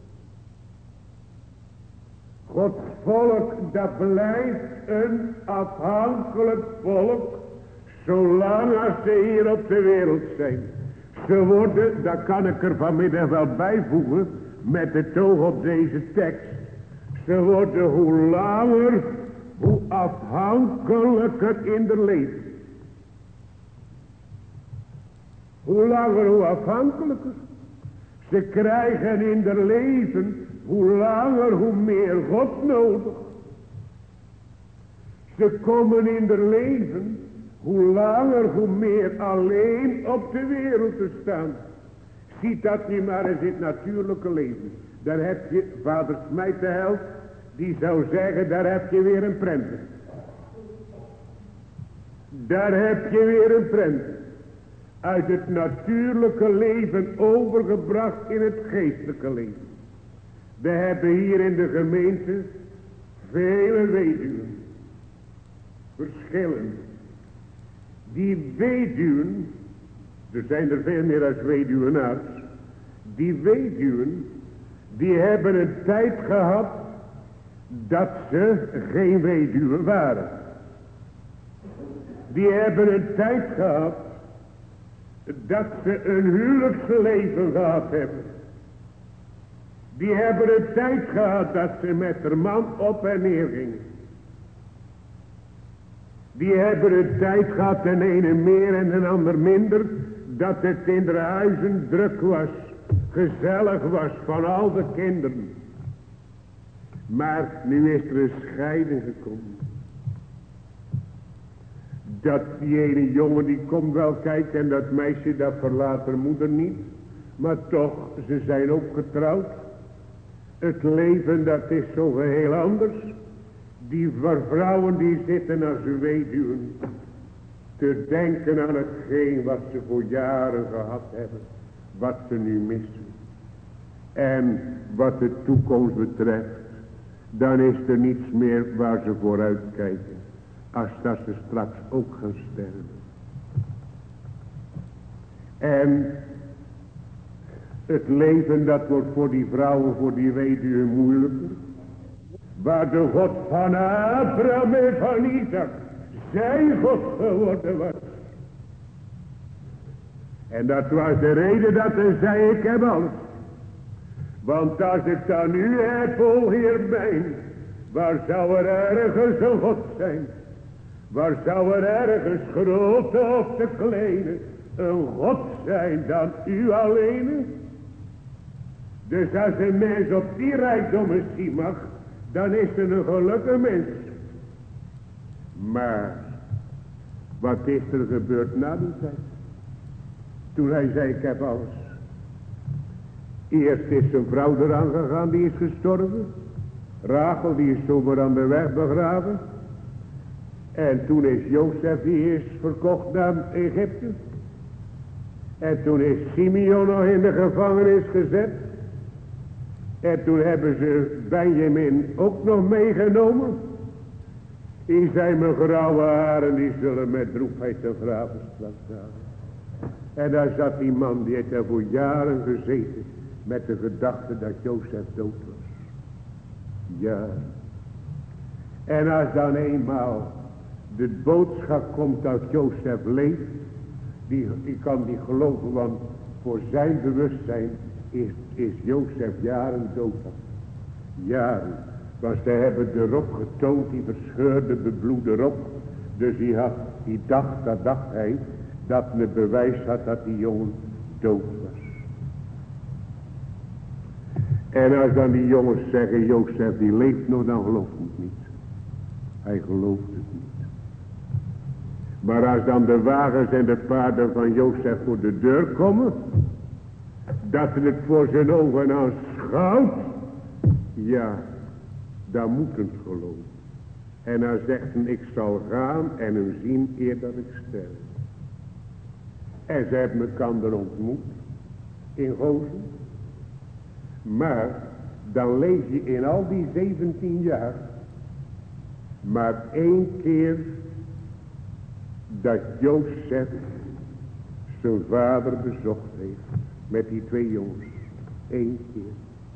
Gods volk, dat blijft een afhankelijk volk. Zolang als ze hier op de wereld zijn. Ze worden, dat kan ik er vanmiddag wel bijvoegen. Met het oog op deze tekst. Ze worden hoe langer, hoe afhankelijker in de leven. Hoe langer, hoe afhankelijker. Ze krijgen in de leven, hoe langer, hoe meer God nodig. Ze komen in de leven, hoe langer, hoe meer alleen op de wereld te staan. Ziet dat nu maar eens in het natuurlijke leven. Daar heb je, vader Smijt de held, die zou zeggen, daar heb je weer een prenter. Daar heb je weer een prenter. Uit het natuurlijke leven overgebracht in het geestelijke leven. We hebben hier in de gemeente vele weduwen. Verschillende. Die weduwen, er zijn er veel meer als weduwenaars. Die weduwen, die hebben een tijd gehad dat ze geen weduwen waren. Die hebben een tijd gehad dat ze een huwelijksleven gehad hebben. Die hebben een tijd gehad dat ze met haar man op en neer gingen. Die hebben een tijd gehad, de ene meer en de ander minder, dat het in de huizen druk was, gezellig was van al de kinderen. Maar nu is er een scheiding gekomen. Dat die ene jongen die komt wel kijken en dat meisje dat verlaat haar moeder niet. Maar toch, ze zijn ook getrouwd. Het leven dat is zo geheel anders. Die vrouwen die zitten als weduwen te denken aan hetgeen wat ze voor jaren gehad hebben. Wat ze nu missen. En wat de toekomst betreft. Dan is er niets meer waar ze vooruit kijken. Als dat ze straks ook gaan sterven. En het leven dat wordt voor die vrouwen, voor die weduwen moeilijker. Waar de God van Abraham en van Isaac zijn God geworden was. En dat was de reden dat hij zei, ik heb alles. Want als ik dan nu heb, o Heer mijn, waar zou er ergens een God zijn? Waar zou er ergens grote of te kleine een God zijn dan u alleen? Dus als een mens op die rijkdommen zien mag, dan is er een gelukkige mens. Maar wat is er gebeurd na die tijd? Toen hij zei, ik heb alles. Eerst is zijn vrouw eraan gegaan, die is gestorven. Rachel, die is zomaar aan de weg begraven. En toen is Jozef, die is verkocht naar Egypte. En toen is Simeon nog in de gevangenis gezet. En toen hebben ze Benjamin ook nog meegenomen. Die zijn mijn grauwe haren, die zullen met droefheid ten graven straks gaan. En daar zat die man, die heeft daar voor jaren gezeten. Met de gedachte dat Jozef dood was. Ja. En als dan eenmaal de boodschap komt dat Jozef leeft. Die, die kan die geloven, want voor zijn bewustzijn is, is Jozef jaren dood. Jaren. Want ze hebben de rok getoond, die verscheurde, bebloede rok. Dus die, had, die dacht, dat dacht hij, dat het bewijs had dat die jongen dood was. En als dan die jongens zeggen, Jozef die leeft nog, dan gelooft het niet. Hij gelooft het niet. Maar als dan de wagens en de paarden van Jozef voor de deur komen, dat hij het voor zijn ogen aanschouwt, ja, dan moet het geloven. En hij zegt, ik zal gaan en hem zien eer dat ik sterf. En ze hebben elkaar ontmoet in Gozen. Maar dan lees je in al die zeventien jaar maar één keer dat Jozef zijn vader bezocht heeft met die twee jongens. Eén keer.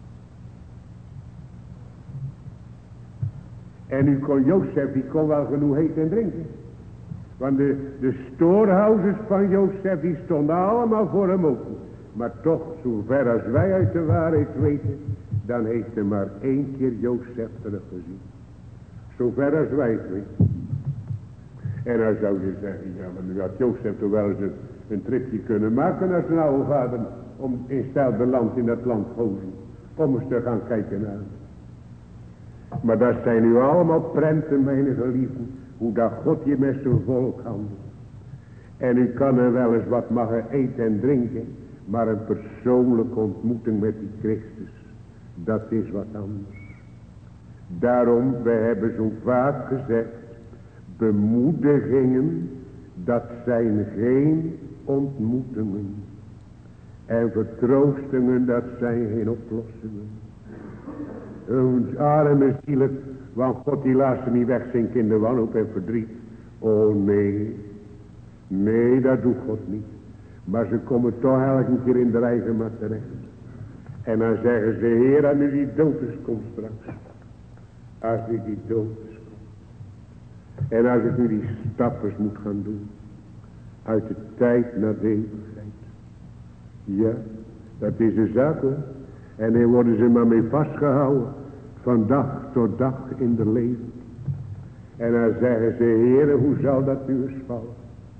En nu kon Jozef, die kon wel genoeg eten en drinken. Want de, de stoorhuizers van Jozef, die stonden allemaal voor hem open. Maar toch, zover als wij uit de waarheid weten, dan heeft hij maar één keer Jozef teruggezien. Zover als wij het weten. En dan zou je zeggen, ja, maar nu had Jozef toch wel eens een, een tripje kunnen maken naar zijn oude vader, om in hetzelfde land, in dat land Gozen, om eens te gaan kijken naar hem. Maar dat zijn nu allemaal prenten, mijn geliefden, hoe dat God je met zijn volk handelt. En u kan er wel eens wat mogen eten en drinken, maar een persoonlijke ontmoeting met die Christus, dat is wat anders. Daarom, wij hebben zo vaak gezegd, bemoedigingen, dat zijn geen ontmoetingen. En vertroostingen, dat zijn geen oplossingen. Een arme zielen, want God die laat ze niet wegzinken in de wanhoop en verdriet. Oh nee, nee, dat doet God niet. Maar ze komen toch elke keer in de eigen macht terecht. En dan zeggen ze, Heer, als nu die dood is, komt straks. Als nu die dood is, komt. En als ik nu die stappers moet gaan doen. Uit de tijd naar de eeuwigheid. Ja, dat is een zaak hoor. En daar worden ze maar mee vastgehouden. Van dag tot dag in de leven. En dan zeggen ze, Heere, hoe zal dat u eens vallen?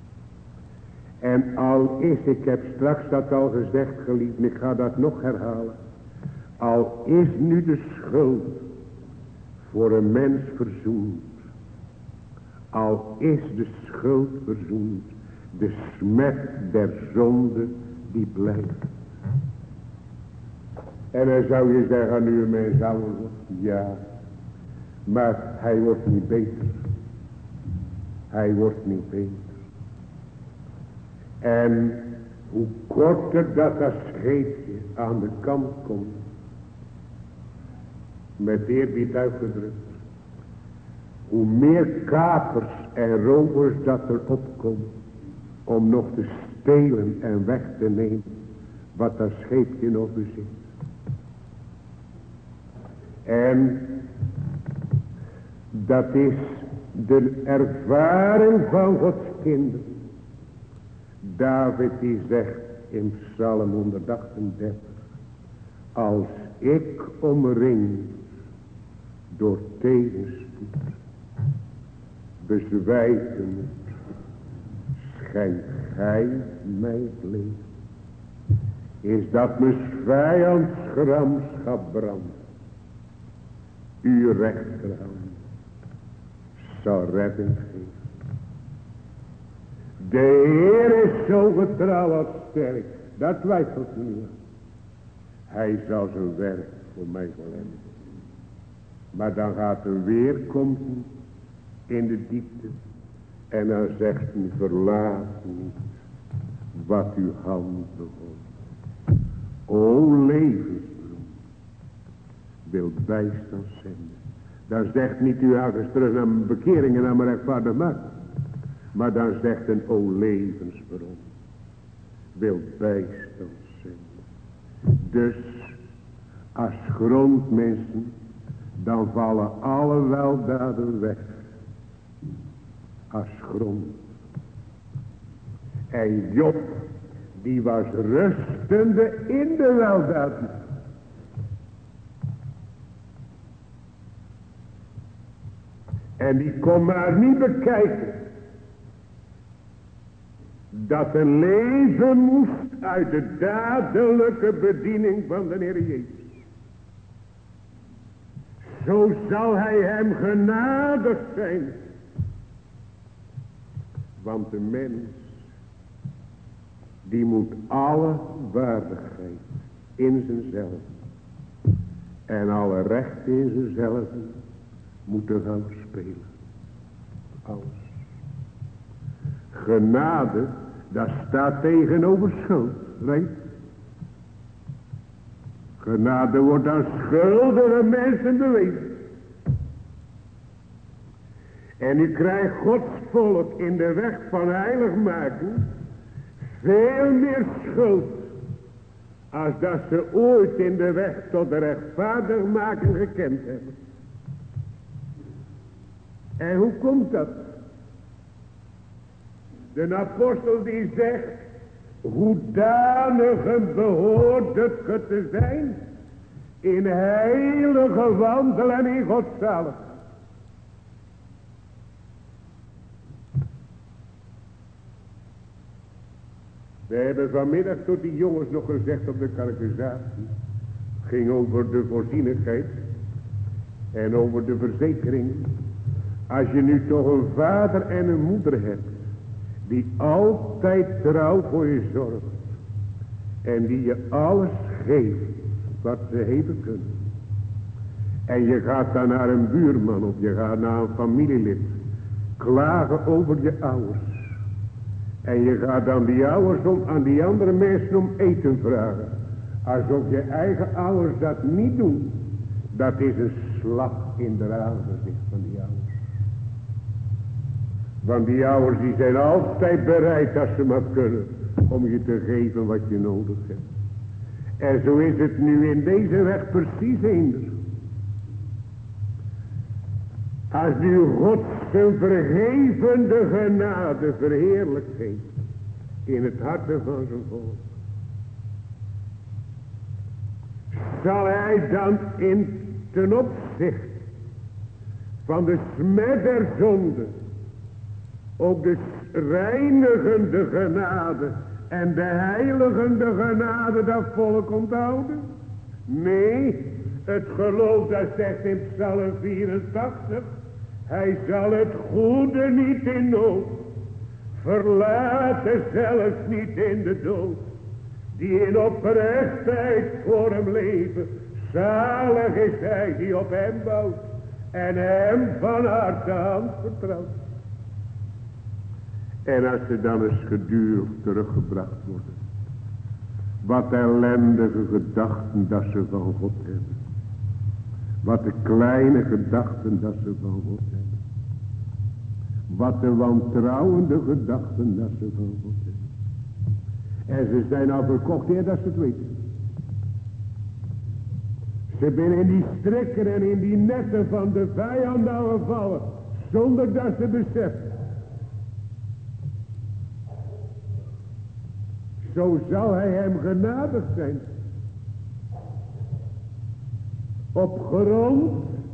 En al is, ik heb straks dat al gezegd geliefd, ik ga dat nog herhalen. Al is nu de schuld voor een mens verzoend. Al is de schuld verzoend. De smet der zonde die blijft. En dan zou je zeggen, nu een mens ouder wordt. Ja, maar hij wordt niet beter. Hij wordt niet beter. En hoe korter dat dat scheepje aan de kant komt. Met eerbied uitgedrukt. Hoe meer kapers en rovers dat er opkomt. Om nog te stelen en weg te nemen. Wat dat scheepje nog bezit. En dat is de ervaring van Gods kinderen. David die zegt in Psalm honderdachtendertig. Als ik omringd door tegenspoed bezwijken moet, schenk gij mij het leven. Is dat mijn vijands gramschap brandt. Uw rechterhand zal redding geven. De Heer is zo getrouw als sterk. Dat twijfelt u niet. Hij zal zijn werk voor mij volenden. Maar dan gaat er weer komen in de diepte. En dan zegt u, verlaat niet wat uw hand begon. O levensbron, wil bijstand zenden. Dan zegt niet u ergens terug naar mijn bekering en naar mijn rechtvaardig macht. Maar dan zegt een o levensbron, wil bijstand zenden. Dus als grondmensen, dan vallen alle weldaden weg. Als grond. En Job, die was rustende in de weldaden. En die kon maar niet bekijken. Dat een leven moest uit de dadelijke bediening van de Heer Jezus. Zo zal hij hem genadig zijn. Want de mens, die moet alle waardigheid in zichzelf en alle recht in zichzelf moeten gaan spelen. Alles. Genade, dat staat tegenover schuld. Right? Genade wordt aan schuldige mensen bewezen. En u krijgt Gods volk in de weg van heiligmaking veel meer schuld als dat ze ooit in de weg tot de rechtvaardigmaking gekend hebben. En hoe komt dat? De apostel die zegt, hoedanige behoort het te zijn in heilige wandel en in godzaligheid. We hebben vanmiddag tot die jongens nog gezegd op de catechisatie. Het ging over de voorzienigheid en over de verzekering. Als je nu toch een vader en een moeder hebt, die altijd trouw voor je zorgt. En die je alles geeft wat ze hebben kunnen. En je gaat dan naar een buurman of je gaat naar een familielid. Klagen over je ouders. En je gaat dan die ouders om, aan die andere mensen om eten vragen. Alsof je eigen ouders dat niet doen. Dat is een slag in de aangezicht van die ouders. Want die ouders die zijn altijd bereid als ze maar kunnen. Om je te geven wat je nodig hebt. En zo is het nu in deze weg precies eender. Als nu God zijn vergevende genade verheerlijkt heeft in het hart van zijn volk, zal hij dan in ten opzicht van de smet der zonde ook de reinigende genade en de heiligende genade dat volk onthouden? Nee, het geloof dat zegt in Psalm vierentachtig, hij zal het goede niet in nood, verlaten zelfs niet in de dood, die in oprechtheid voor hem leven. Zalig is hij die op hem bouwt en hem van harte hand vertrouwt. En als ze dan eens gedurig teruggebracht worden, wat ellendige gedachten dat ze van God hebben. Wat de kleine gedachten dat ze van God hebben. Wat de wantrouwende gedachten dat ze van God hebben. En ze zijn al verkocht eer dat ze het weten. Ze zijn in die strikken en in die netten van de vijand al gevallen, zonder dat ze beseffen. Zo zal hij hem genadig zijn. Op grond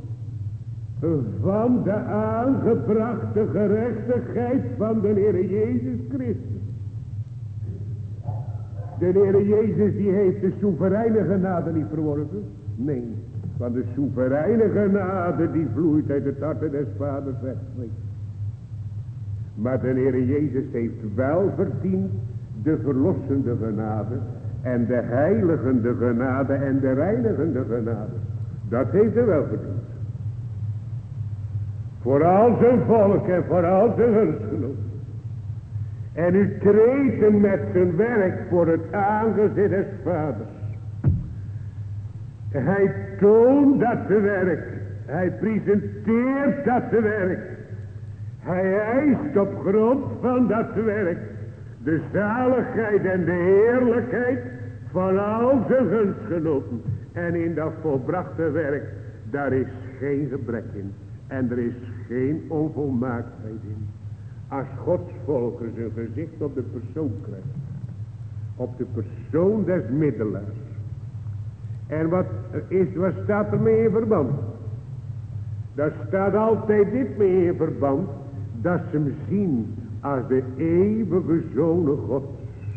van de aangebrachte gerechtigheid van de Heer Jezus Christus. De Heer Jezus die heeft de soevereine genade niet verworven. Nee, want de soevereine genade die vloeit uit het hart des Vaders rechtstreeks. Maar de Heer Jezus heeft wel verdiend de verlossende genade en de heiligende genade en de reinigende genade. Dat heeft hij wel verdiend. Voor al zijn volk en voor al zijn gunstgenoten. En u treedt met zijn werk voor het aangezicht des Vaders. Hij toont dat te werk. Hij presenteert dat te werk. Hij eist op grond van dat werk de zaligheid en de heerlijkheid van al zijn gunstgenoten. En in dat volbrachte werk, daar is geen gebrek in. En er is geen onvolmaaktheid in. Als Gods volken zijn gezicht op de persoon krijgt. Op de persoon des middelaars. En wat, is, wat staat er mee in verband? Daar staat altijd dit mee in verband. Dat ze hem zien als de eeuwige Zoon Gods.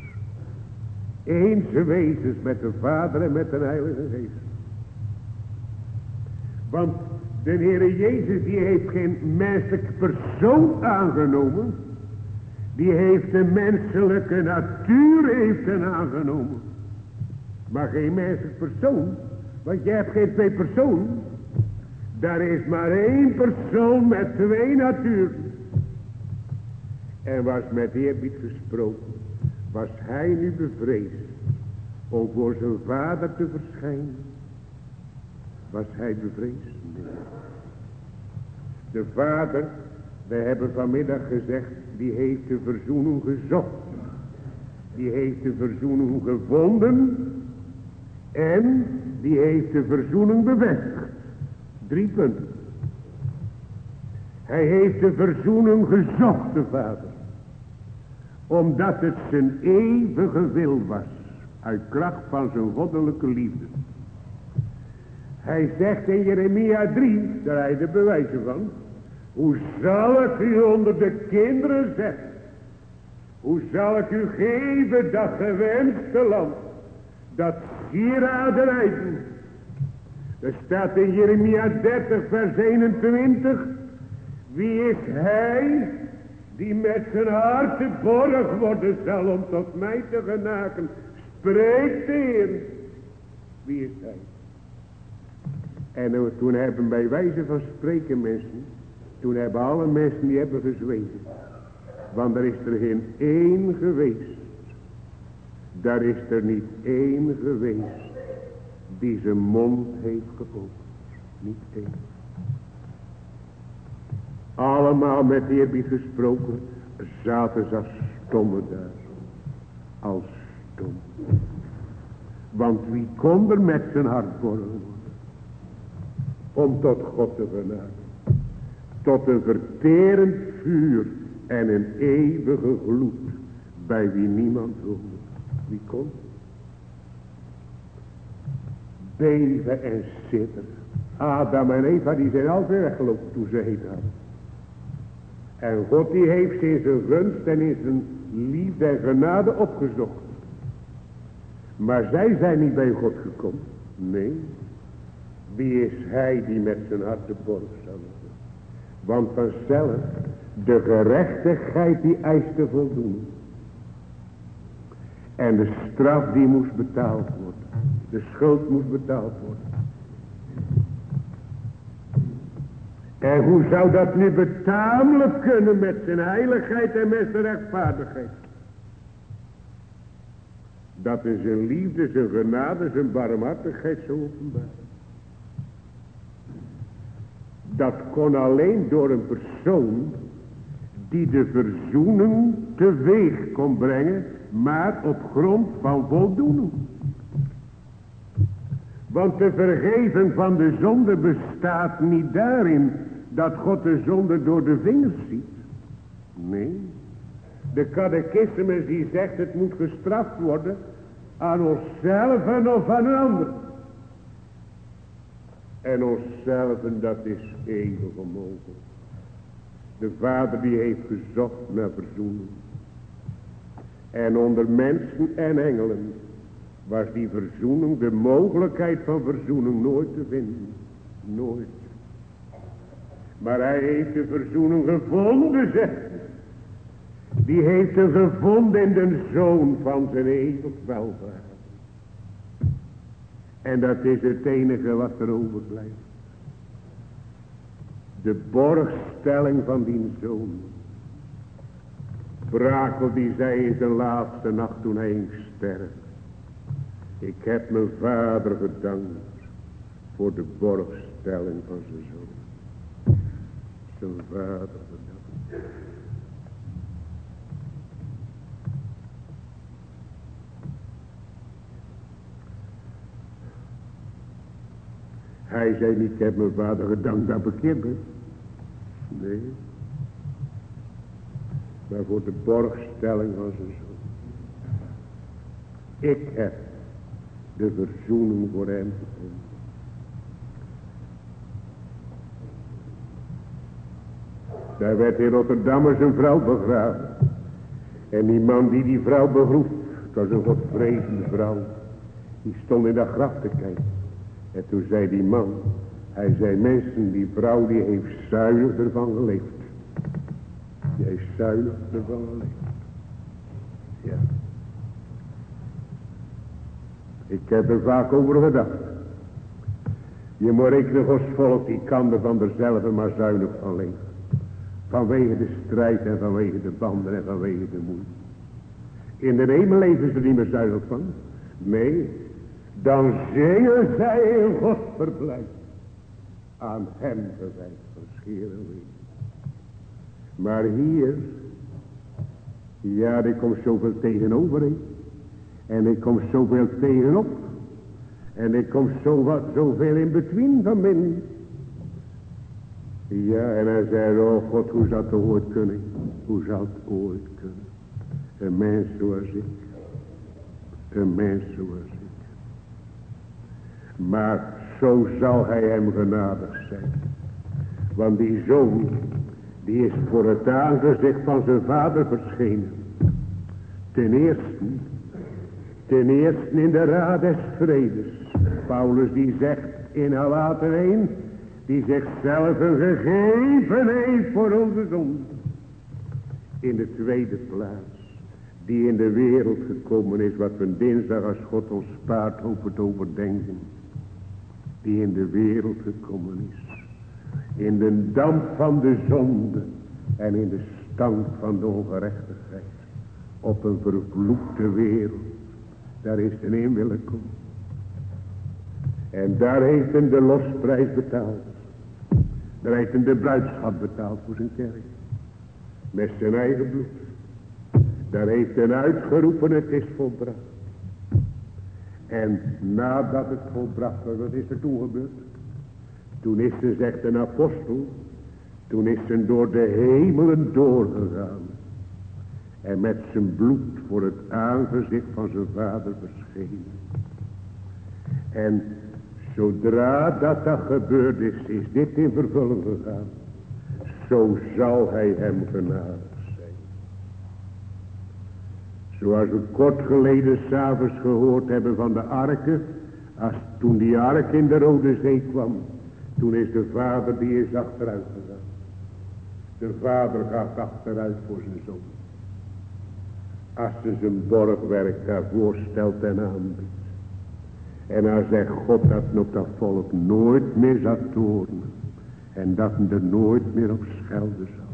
Eens wezens met de Vader en met de Heilige Geest. Want de Heere Jezus die heeft geen menselijke persoon aangenomen. Die heeft de menselijke natuur heeft hem aangenomen. Maar geen menselijke persoon. Want je hebt geen twee personen. Daar is maar één persoon met twee naturen. En was met eerbied gesproken. Was hij nu bevreesd om voor zijn Vader te verschijnen? Was hij bevreesd? Nee. De Vader, we hebben vanmiddag gezegd, die heeft de verzoening gezocht. Die heeft de verzoening gevonden. En die heeft de verzoening bevestigd. Drie punten. Hij heeft de verzoening gezocht, de Vader. Omdat het zijn eeuwige wil was. Uit kracht van zijn goddelijke liefde. Hij zegt in Jeremia drie, daar hij de bewijzen van. Hoe zal ik u onder de kinderen zetten? Hoe zal ik u geven dat gewenste land? Dat sieraden eigen. Er staat in Jeremia dertig vers eenentwintig. Wie is hij die met zijn hart te borg worden zal om tot mij te genaken? Spreekt de Heer. Wie is hij? En uh, toen hebben bij wijze van spreken mensen, toen hebben alle mensen die hebben gezwegen. Want er is er geen één geweest. Daar is er niet één geweest die zijn mond heeft geopend. Niet één. Allemaal met eerbied gesproken zaten ze als stomme daar. Als stom. Want wie kon er met zijn hart borgen worden? Om tot God te genaken. tot een verterend vuur en een eeuwige gloed, bij wie niemand woonde. Wie kon? Beven en sidderen. Adam en Eva, die zijn altijd weggelopen toen ze eten hadden. En God die heeft ze in zijn gunst en in zijn liefde en genade opgezocht. Maar zij zijn niet bij God gekomen. Nee. Wie is hij die met zijn hart de borg zal hebben? Want vanzelf, de gerechtigheid die eiste voldoening. En de straf die moest betaald worden. De schuld moest betaald worden. En hoe zou dat nu betamelijk kunnen met zijn heiligheid en met zijn rechtvaardigheid? Dat in zijn liefde, zijn genade, zijn barmhartigheid zo openbaar. Dat kon alleen door een persoon die de verzoening teweeg kon brengen, maar op grond van voldoening. Want de vergeving van de zonde bestaat niet daarin dat God de zonde door de vingers ziet. Nee. De catechismus die zegt het moet gestraft worden aan onszelf of aan een ander. En onszelf, dat is eeuwig onmogelijk. De Vader die heeft gezocht naar verzoening. En onder mensen en engelen was die verzoening, de mogelijkheid van verzoening nooit te vinden. Nooit. Maar hij heeft de verzoening gevonden, zegt hij. Die heeft hem gevonden in de Zoon van zijn eeuwig welvaart. En dat is het enige wat er overblijft. De borgstelling van die Zoon. Brakel die zei in zijn laatste nacht toen hij ging sterven. Ik heb mijn Vader gedankt voor de borgstelling van zijn Zoon. Zijn Vader gedankt. Hij zei niet, ik heb mijn Vader gedankt dat ik bekeerd ben. Nee. Maar voor de borgstelling van zijn Zoon. Ik heb de verzoening voor hem gevonden. Daar werd in Rotterdam eens een vrouw begraven. En die man die die vrouw begroef, het was een godvrezende vrouw. Die stond in dat graf te kijken. En toen zei die man, hij zei mensen, die vrouw die heeft zuinig ervan geleefd. Die heeft zuinig ervan geleefd. Ja. Ik heb er vaak over gedacht. Je moet rekenen, Gods volk, die kan er van derzelfde maar zuinig van leven. Vanwege de strijd en vanwege de banden en vanwege de moeite. In de hemel leven ze er niet meer zuinig van. Nee, dan zingen zij in Gods verblijf. Aan hem bewijs van scheren wegen. Maar hier, ja, er komt zoveel tegenover in. En er komt zoveel tegenop. En er komt zo wat, zoveel in between van binnen. Ja, en hij zei, oh God, hoe zou het ooit kunnen? Hoe zou het ooit kunnen? Een mens zoals ik. Een mens zoals ik. Maar zo zal hij hem genadig zijn. Want die zoon, die is voor het aangezicht van zijn vader verschenen. Ten eerste, ten eerste in de raad des vredes. Paulus die zegt in Galaten één, die zichzelf een gegeven heeft voor onze zonde. In de tweede plaats, die in de wereld gekomen is, wat we dinsdag als God ons spaart over te overdenken. Die in de wereld gekomen is. In de damp van de zonde en in de stank van de ongerechtigheid. Op een vervloekte wereld. Daar is hij in willen komen. En daar heeft hij de losprijs betaald. Daar heeft hij de bruidschap betaald voor zijn kerk. Met zijn eigen bloed. Daar heeft hij uitgeroepen, het is volbracht. En nadat het volbracht was, wat is er toen gebeurd? Toen is er, zegt een apostel, Toen is hij door de hemelen doorgegaan. En met zijn bloed voor het aangezicht van zijn vader verschenen. En zodra dat dat gebeurd is, is dit in vervulling gegaan. Zo zal hij hem genadig zijn. Zoals we kort geleden 's avonds gehoord hebben van de arken. Als toen die ark in de Rode Zee kwam. Toen is de vader die is achteruit gegaan. De vader gaat achteruit voor zijn zoon. Als ze zijn borgwerk daar voorstelt en aanbiedt. En hij zegt God dat op dat volk nooit meer zal toornen. En dat hij er nooit meer op schelden zal.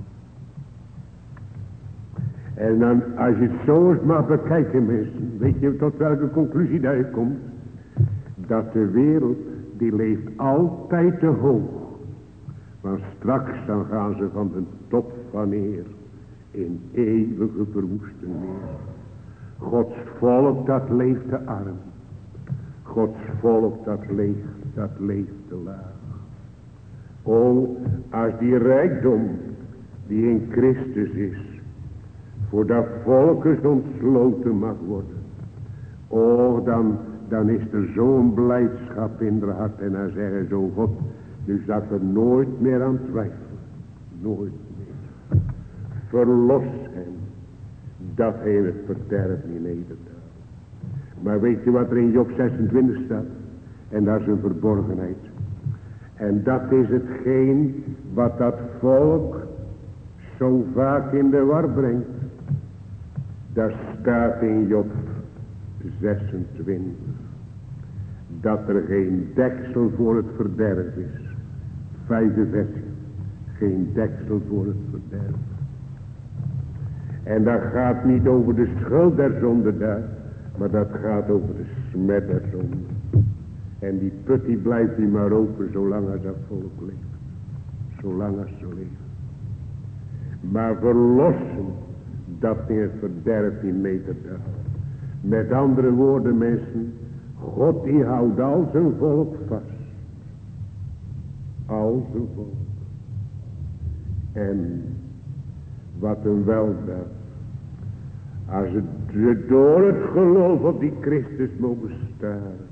En dan als je het zo eens mag bekijken mensen. Weet je tot welke conclusie dat je komt. Dat de wereld die leeft altijd te hoog. Want straks dan gaan ze van de top van neer. In eeuwige verwoesting neer. Gods volk dat leeft te arm. Gods volk dat leeft, dat leeft te laag. O, als die rijkdom die in Christus is, voor dat volk eens ontsloten mag worden. O, dan, dan is er zo'n blijdschap in haar hart. En dan zeggen ze, o God, nu zal ik er nooit meer aan twijfelen. Nooit meer. Verlos hem, dat hij in het verderf niet nederdaalt. Maar weet je wat er in Job zesentwintig staat? En dat is een verborgenheid. En dat is hetgeen wat dat volk zo vaak in de war brengt. Daar staat in Job zesentwintig. Dat er geen deksel voor het verderf is. Vijfde vers. Geen deksel voor het verderf. En dat gaat niet over de schuld der zonde daar. Maar dat gaat over de smet der zonde. En die put die blijft die maar open zolang als dat volk leeft. Zolang als ze leven. Maar verlossen, dat in het verderf niet mee te dragen. Met andere woorden mensen, God die houdt al zijn volk vast. Al zijn volk. En wat een weldaad. Als het door het geloof op die Christus mogen staren.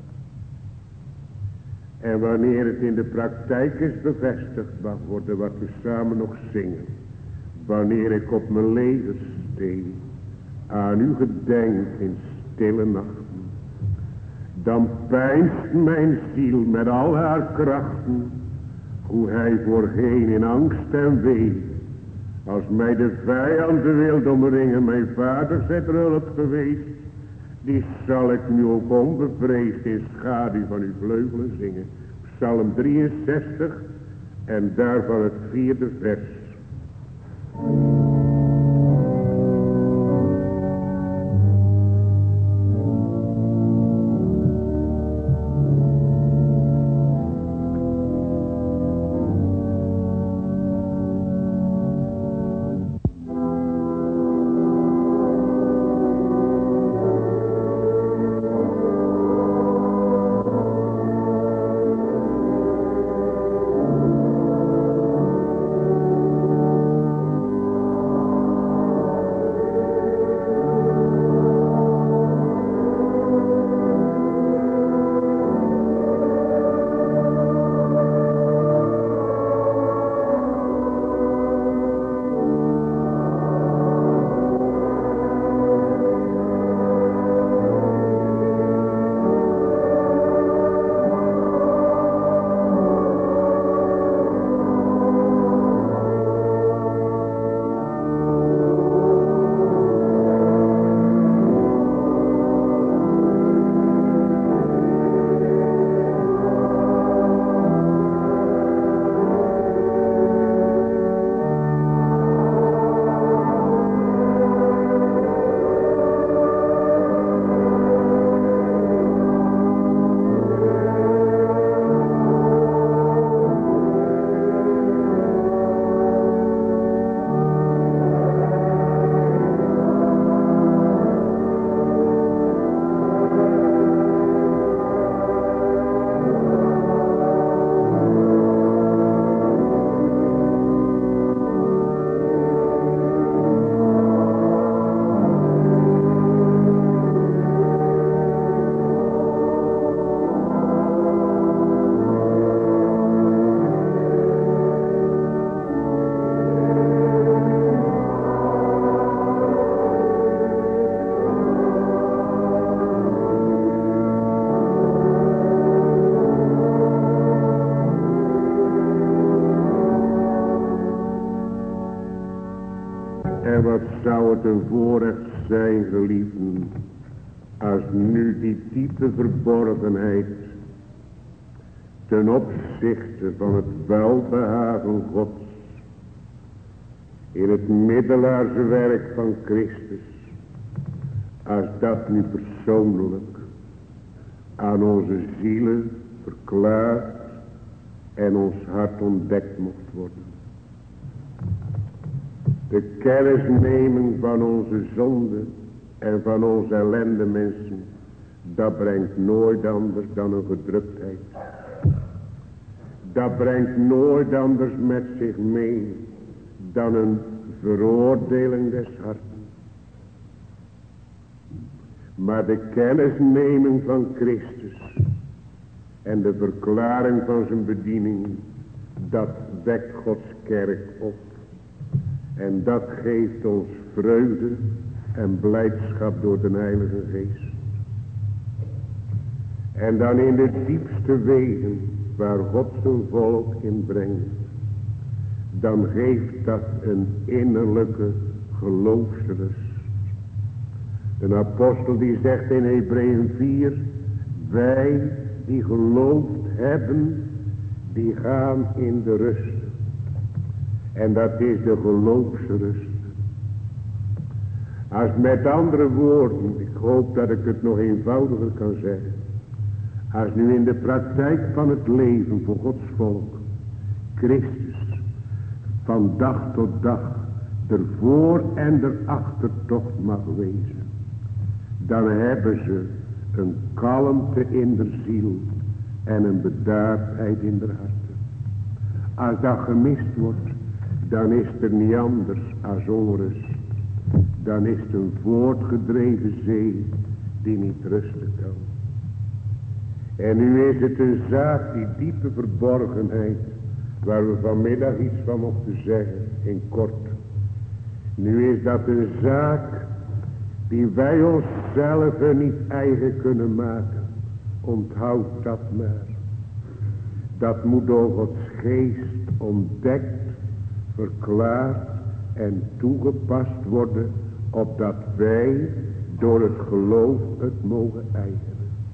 En wanneer het in de praktijk is bevestigd mag worden wat we samen nog zingen. Wanneer ik op mijn levenssteen aan u gedenk in stille nachten. Dan pijnst mijn ziel met al haar krachten. Hoe hij voorheen in angst en wee. Als mij de vijand wilde omringen, mijn vader zijt er hulp geweest. Die zal ik nu ook onbevreesd in schaduw van uw vleugelen zingen. Psalm drieënzestig en daarvan het vierde vers. het een voorrecht zijn, geliefden, als nu die diepe verborgenheid ten opzichte van het welbehagen Gods in het middelaarswerk van Christus, als dat nu persoonlijk aan onze zielen verklaard en ons hart ontdekt mocht worden. De kennisneming van onze zonde en van onze ellende, mensen, dat brengt nooit anders dan een gedruktheid. Dat brengt nooit anders met zich mee dan een veroordeling des harten. Maar de kennisneming van Christus en de verklaring van zijn bediening, dat wekt Gods kerk op. En dat geeft ons vreugde en blijdschap door de Heilige Geest. En dan in de diepste wegen waar God zijn volk in brengt, dan geeft dat een innerlijke geloofsrust. Een apostel die zegt in Hebreeën vier, wij die geloofd hebben, die gaan in de rust. En dat is de geloofsrust. Als met andere woorden, ik hoop dat ik het nog eenvoudiger kan zeggen. Als nu in de praktijk van het leven voor Gods volk Christus van dag tot dag ervoor en erachter tocht mag wezen, dan hebben ze een kalmte in de ziel en een bedaardheid in de harten. Als dat gemist wordt, dan is er niet anders als onrust. Dan is het een voortgedreven zee die niet rusten kan. En nu is het een zaak, die diepe verborgenheid, waar we vanmiddag iets van mochten zeggen, in kort. Nu is dat een zaak die wij onszelf niet eigen kunnen maken. Onthoud dat maar. Dat moet door Gods geest ontdekt, verklaard en toegepast worden, opdat wij door het geloof het mogen eigenen.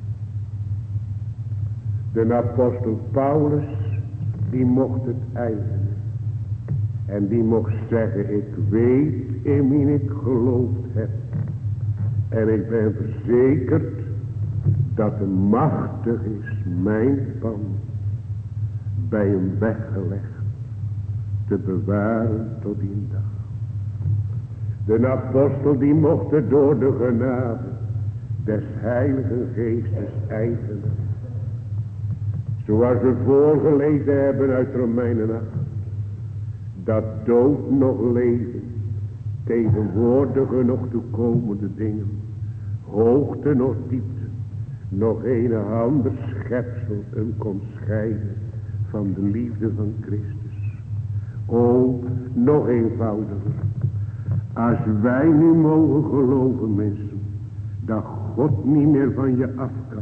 De apostel Paulus, die mocht het eigenen. En die mocht zeggen, ik weet in wie ik geloofd heb. En ik ben verzekerd dat het machtig is mijn pan bij hem weggelegd te bewaren tot die dag. De apostel die mocht het door de genade des Heilige Geestes eigenen. Zoals we voorgelezen hebben uit Romeinen acht. Dat dood nog leven, tegenwoordige nog toekomende dingen, hoogte nog diepte, nog een ander schepsel hem kon scheiden van de liefde van Christus. O, nog eenvoudiger. Als wij nu mogen geloven, mensen, dat God niet meer van je af kan.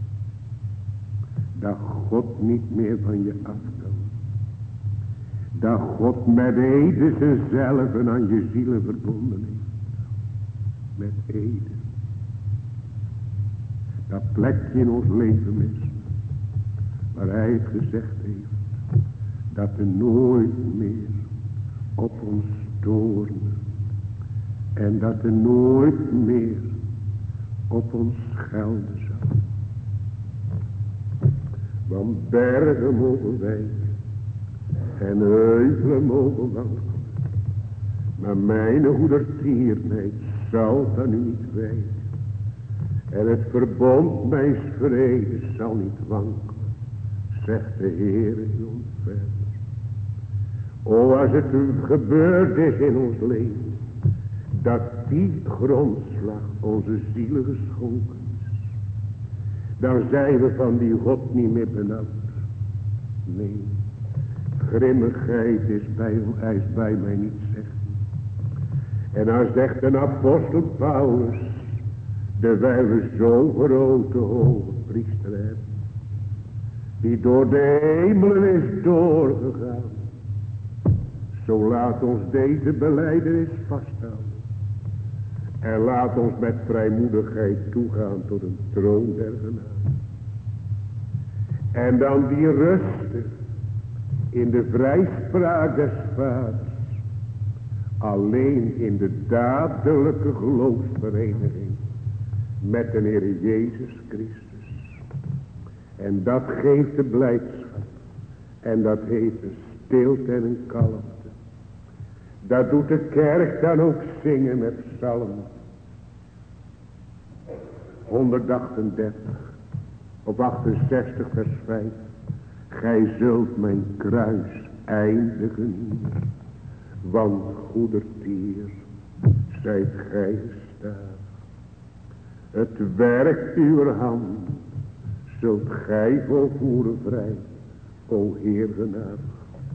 Dat God niet meer van je af kan. Dat God met ede zichzelf aan je zielen verbonden heeft. Met ede. Dat plekje in ons leven, mensen, waar hij het gezegd heeft, dat er nooit meer op ons toornen en dat er nooit meer op ons schelden zal. Want bergen mogen wijken en heuvelen mogen wankelen, maar mijn goedertierenheid zal dan nu niet wijken. En het verbond mijns vredes zal niet wankelen, zegt de Heer in ons verder. O, als het gebeurd is in ons leven, dat die grondslag onze zielen geschonken is, dan zijn we van die God niet meer benauwd. Nee, grimmigheid is bij, hij is bij mij niet zeggen. En dan zegt een apostel Paulus, terwijl we zo'n grote hoge priester hebben, die door de hemelen is doorgegaan, zo laat ons deze belijdenis vasthouden. En laat ons met vrijmoedigheid toegaan tot een troon der genade. En dan die rusten in de vrijspraak des Vaders. Alleen in de dadelijke geloofsvereniging met de Heer Jezus Christus. En dat geeft de blijdschap. En dat heeft een stilte en een kalmte. Dat doet de kerk dan ook zingen met psalm honderdachtendertig op achtenzestig vers vijf. Gij zult mijn kruis eindigen, want goedertier zijt gij gestaag. Het werk uw hand zult gij volvoeren vrij, o Heer genadig.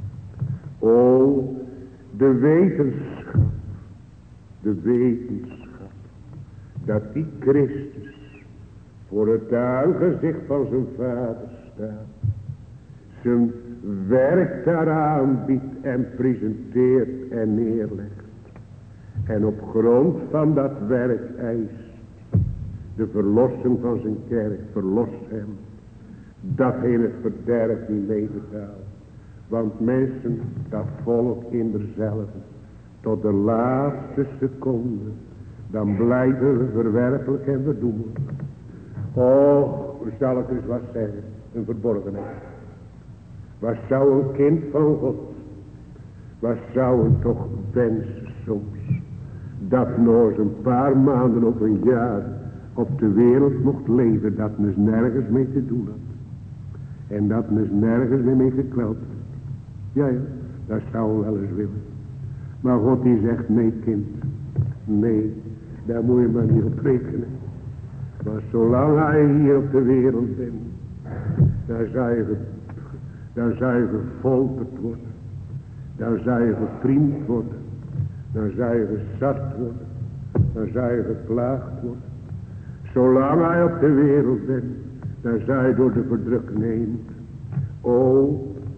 O, de wetenschap, de wetenschap, dat die Christus voor het aangezicht van zijn Vader staat. Zijn werk daaraan biedt en presenteert en neerlegt. En op grond van dat werk eist de verlossing van zijn kerk, verlost hem. Dat hij het verderf niet meebetaalt. Want mensen, dat volk in derzelfde, tot de laatste seconde, dan blijven we verwerpelijk en verdoemelijk. Och, zal ik eens wat zeggen, een verborgenheid. Wat zou een kind van God, wat zou een toch wensen soms, dat nog eens een paar maanden of een jaar op de wereld mocht leven, dat men eens nergens mee te doen had. En dat men eens nergens meer mee gekweld had. Ja, ja, dat zou we wel eens willen. Maar God die zegt, nee kind, nee, daar moet je maar niet op rekenen. Maar zolang hij hier op de wereld bent, dan zou je, dan zou je gefolterd worden. Dan zou je gepriemd worden. Dan zou je gezakt worden. Dan zou je geplaagd worden. Zolang hij op de wereld bent, dan zou je door de verdrukking heen. O,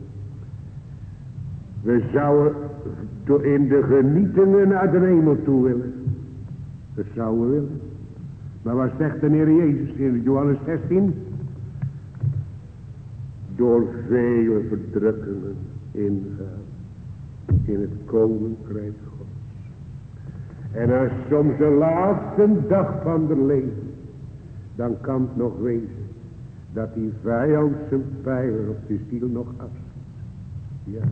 we zouden in de genietingen naar de hemel toe willen. Dat zouden we willen. Maar wat zegt de Heer Jezus in Johannes zestien? Door vele verdrukkingen ingaan in het koninkrijk Gods. En als soms de laatste dag van de leven, dan kan het nog wezen dat die vijand zijn pijlen op de ziel nog afschiet. Ja.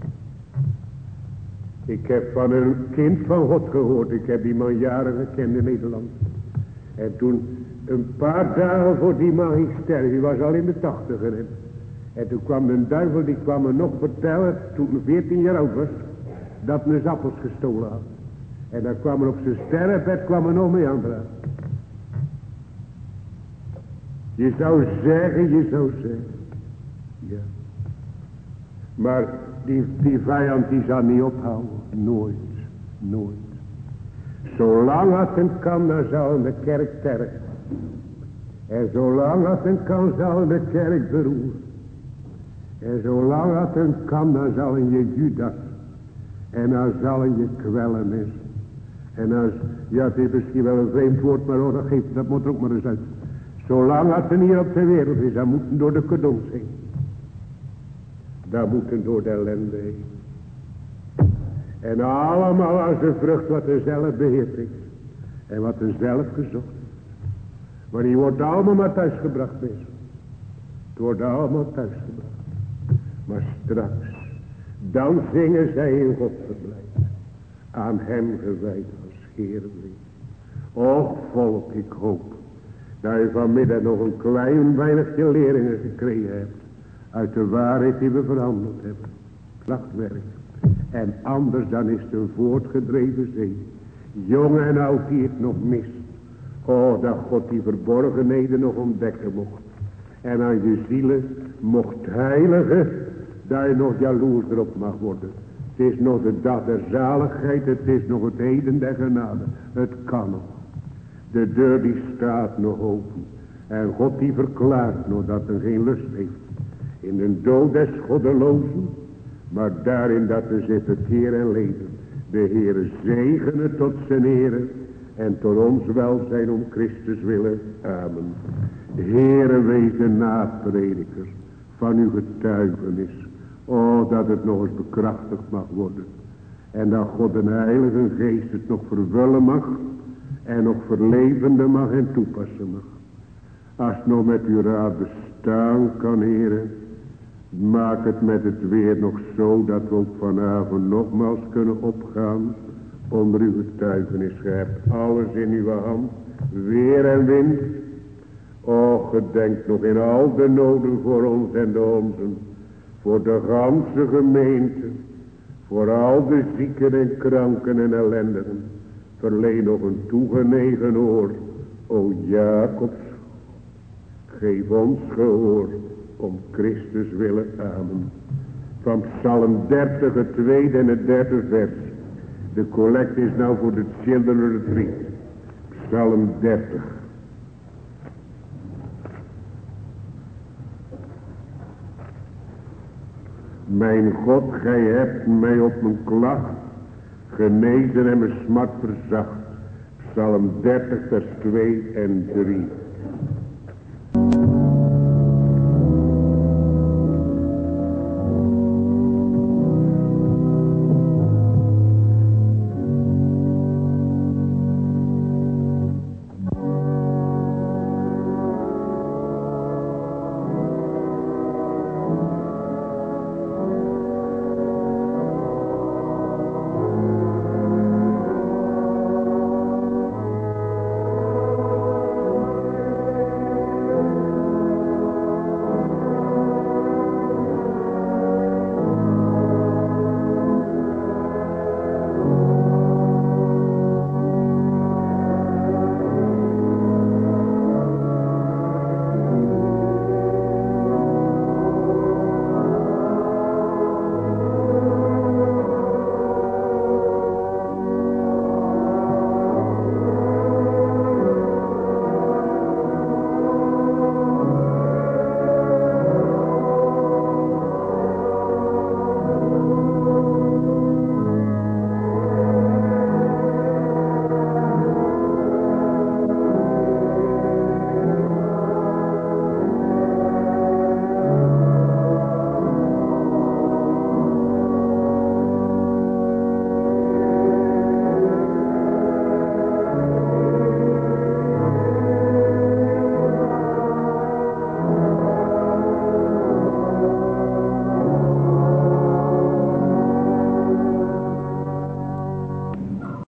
Ik heb van een kind van God gehoord. Ik heb die man jaren gekend in Nederland. En toen een paar dagen voor die man ging sterven. Die was al in de tachtigen. En, en toen kwam een duivel. Die kwam me nog vertellen. Toen ik veertien jaar oud was. Dat men zijn appels gestolen had. En dan kwam er op zijn sterrenbed. Kwam er nog mee aan eraan. Je zou zeggen. Je zou zeggen. Ja. Maar die, die vijand die zal niet ophouden. Nooit. Nooit. Zolang het een kan, dan zal de kerk sterven. En zolang het een kan, zal de kerk beroeren. En zolang het een kan, dan zal je Judas. En dan zal je kwellen is. En als, ja, het is misschien wel een vreemd woord, maar oh, dat, geeft, dat moet er ook maar eens uit. Zolang het er hier op de wereld is, dan moeten door de cadeaus heen. Dan moeten door de ellende heen. En allemaal als de vrucht wat er zelf beheerd is. En wat er zelf gezocht is. Maar die wordt allemaal maar thuisgebracht mensen. Het wordt allemaal thuisgebracht. Maar straks. Dan zingen zij in God verblijf. Aan hem gewijd als heerlijk. Och volk, ik hoop. Dat je vanmiddag nog een klein weinigje leringen gekregen hebt. Uit de waarheid die we verhandeld hebben. Krachtwerk. En anders dan is het een voortgedreven zee. Jong en oud die het nog mist. Oh, dat God die verborgenheden nog ontdekken mocht. En aan je zielen mocht heiligen. Dat je nog jaloers erop mag worden. Het is nog de dag der zaligheid. Het is nog het heden der genade. Het kan nog. De deur die staat nog open. En God die verklaart nog dat er geen lust heeft. In de dood des goddelozen. Maar daarin dat er zit verkeer en leven. De Heere zegene tot zijn ere. en tot ons welzijn om Christus willen. Amen. Heere, wees de naprediker van uw getuigenis. O, dat het nog eens bekrachtigd mag worden. En dat God de Heilige Geest het nog vervullen mag. En nog verlevenden mag en toepassen mag. Als het nog met uw raad bestaan kan, Heere. Maak het met het weer nog zo dat we ook vanavond nogmaals kunnen opgaan. Onder uw getuigenis. Gij hebt alles in uw hand. Weer en wind. O, gedenk nog in al de noden voor ons en de onzen. Voor de ganse gemeente. Voor al de zieken en kranken en ellendigen. Verleen nog een toegenegen oor. O Jacobs. Geef ons gehoor. Om Christus willen. Amen. Van Psalm dertig, het tweede en het derde vers. De collecte is nou voor de Children Retreat. Psalm dertig. Mijn God, gij hebt mij op mijn klacht genezen en mijn smart verzacht. Psalm dertig, vers twee en drie.